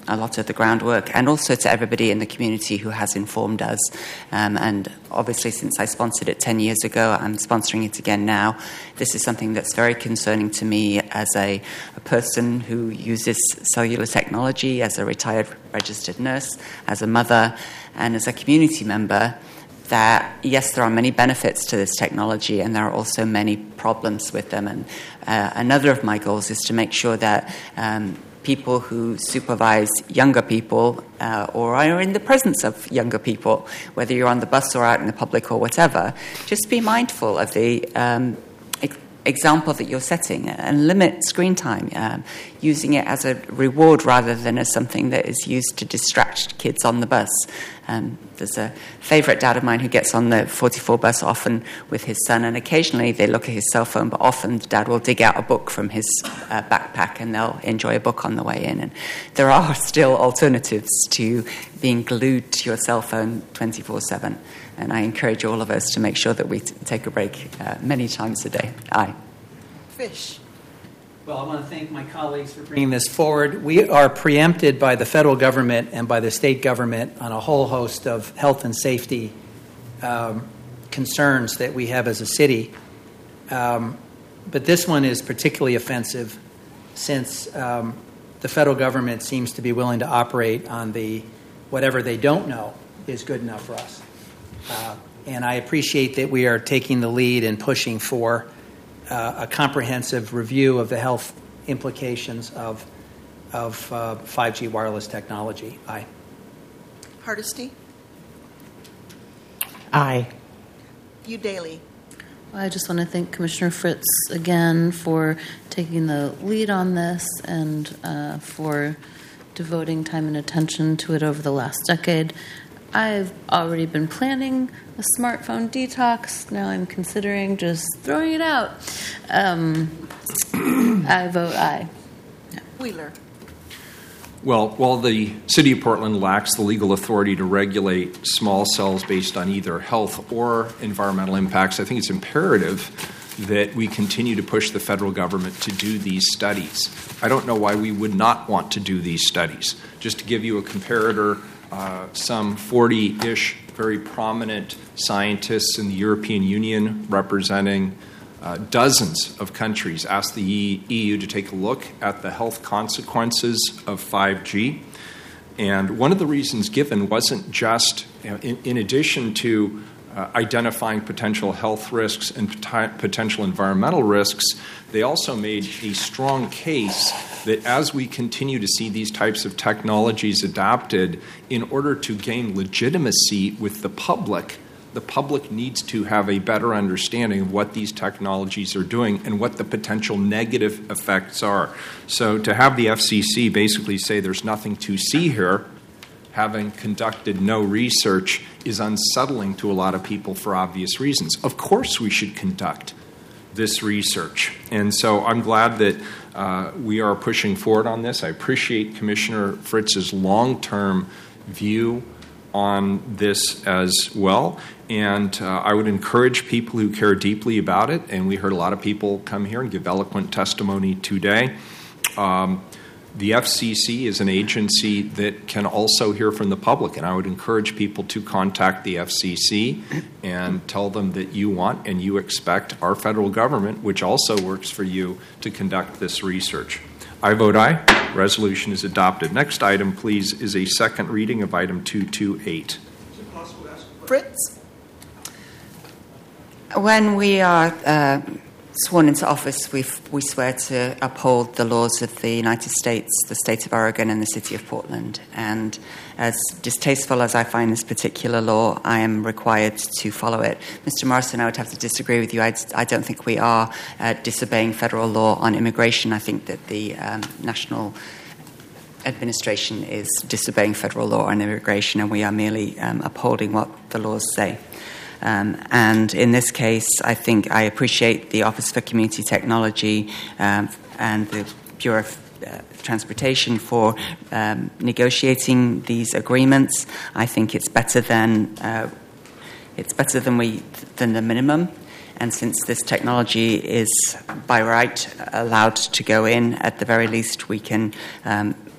Speaker 4: a lot of the groundwork, and also to everybody in the community who has informed us. Um, and obviously, since I sponsored it ten years ago, I'm sponsoring it again now. This is something that's very concerning to me as a, a person who uses cellular technology, as a retired registered nurse, as a mother, and as a community member. That, yes, there are many benefits to this technology, and there are also many problems with them. And uh, another of my goals is to make sure that um, people who supervise younger people uh, or are in the presence of younger people, whether you're on the bus or out in the public or whatever, just be mindful of the um, ex- example that you're setting and limit screen time, um, using it as a reward rather than as something that is used to distract kids on the bus. Um, there's a favourite dad of mine who gets on the forty-four bus often with his son, and occasionally they look at his cell phone, but often the dad will dig out a book from his uh, backpack and they'll enjoy a book on the way in. And there are still alternatives to being glued to your cell phone twenty-four seven, and I encourage all of us to make sure that we t- take a break uh, many times a day. Aye.
Speaker 3: Fish.
Speaker 20: Well, I want to thank my colleagues for bringing this forward. We are preempted by the federal government and by the state government on a whole host of health and safety um, concerns that we have as a city. Um, but this one is particularly offensive since um, the federal government seems to be willing to operate on the whatever they don't know is good enough for us. Uh, and I appreciate that we are taking the lead and pushing for Uh, a comprehensive review of the health implications of of uh, five G wireless technology. Aye.
Speaker 3: Hardesty?
Speaker 8: Aye.
Speaker 3: You Daly.
Speaker 2: I just want to thank Commissioner Fritz again for taking the lead on this and uh, for devoting time and attention to it over the last decade. I've already been planning a smartphone detox. Now I'm considering just throwing it out. Um, I vote aye.
Speaker 3: Wheeler.
Speaker 1: Well, while the City of Portland lacks the legal authority to regulate small cells based on either health or environmental impacts, I think it's imperative that we continue to push the federal government to do these studies. I don't know why we would not want to do these studies. Just to give you a comparator, uh, some forty-ish very prominent scientists in the European Union representing uh, dozens of countries asked the E U to take a look at the health consequences of five G. And one of the reasons given wasn't just, you know, in, in addition to uh, identifying potential health risks and pot- potential environmental risks, they also made a strong case that as we continue to see these types of technologies adopted, in order to gain legitimacy with the public, the public needs to have a better understanding of what these technologies are doing and what the potential negative effects are. So to have the F C C basically say there's nothing to see here, having conducted no research, is unsettling to a lot of people for obvious reasons. Of course we should conduct this research. And so I'm glad that uh, we are pushing forward on this. I appreciate Commissioner Fritz's long-term view on this as well. And uh, I would encourage people who care deeply about it, and we heard a lot of people come here and give eloquent testimony today. Um, the F C C is an agency that can also hear from the public, and I would encourage people to contact the F C C and tell them that you want and you expect our federal government, which also works for you, to conduct this research. I vote aye. Resolution is adopted. Next item, please, is a second reading of item two twenty-eight.
Speaker 3: Fritz?
Speaker 4: When we are uh, sworn into office, we we swear to uphold the laws of the United States, the state of Oregon, and the city of Portland. And as distasteful as I find this particular law, I am required to follow it. Mister Morrison, I would have to disagree with you. I, I don't think we are uh, disobeying federal law on immigration. I think that the um, national administration is disobeying federal law on immigration, and we are merely um, upholding what the laws say. Um, and in this case, I think I appreciate the Office for Community Technology um, and the Bureau of uh, Transportation for um, negotiating these agreements. I think it's better than uh, it's better than we than the minimum. And since this technology is by right allowed to go in, at the very least, we can um,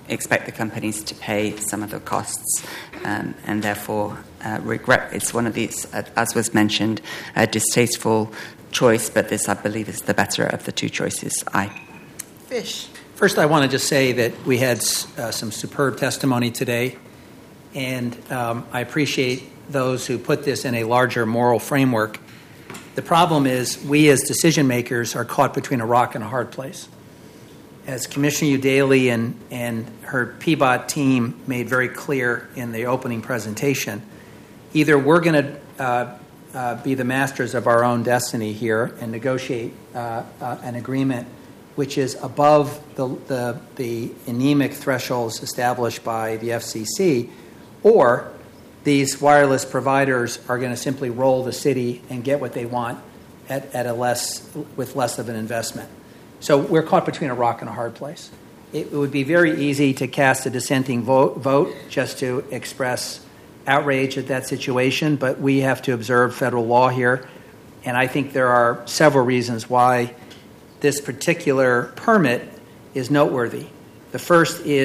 Speaker 4: expect the companies to pay some of the costs, um, and therefore uh, regret. It's one of these, uh, as was mentioned, a distasteful choice, but this, I believe, is the better of the two choices. Aye.
Speaker 3: Fish.
Speaker 20: First, I want to just say that we had uh, some superb testimony today, and um, I appreciate those who put this in a larger moral framework. The problem is we as decision makers are caught between a rock and a hard place. As Commissioner Udaley and, and her P B O T team made very clear in the opening presentation, either we're going to uh, uh, be the masters of our own destiny here and negotiate uh, uh, an agreement which is above the, the, the anemic thresholds established by the F C C, or these wireless providers are going to simply roll the city and get what they want at, at a less, with less of an investment. So we're caught between a rock and a hard place. It would be very easy to cast a dissenting vote, vote just to express outrage at that situation, but we have to observe federal law here, and I think there are several reasons why this particular permit is noteworthy. The first is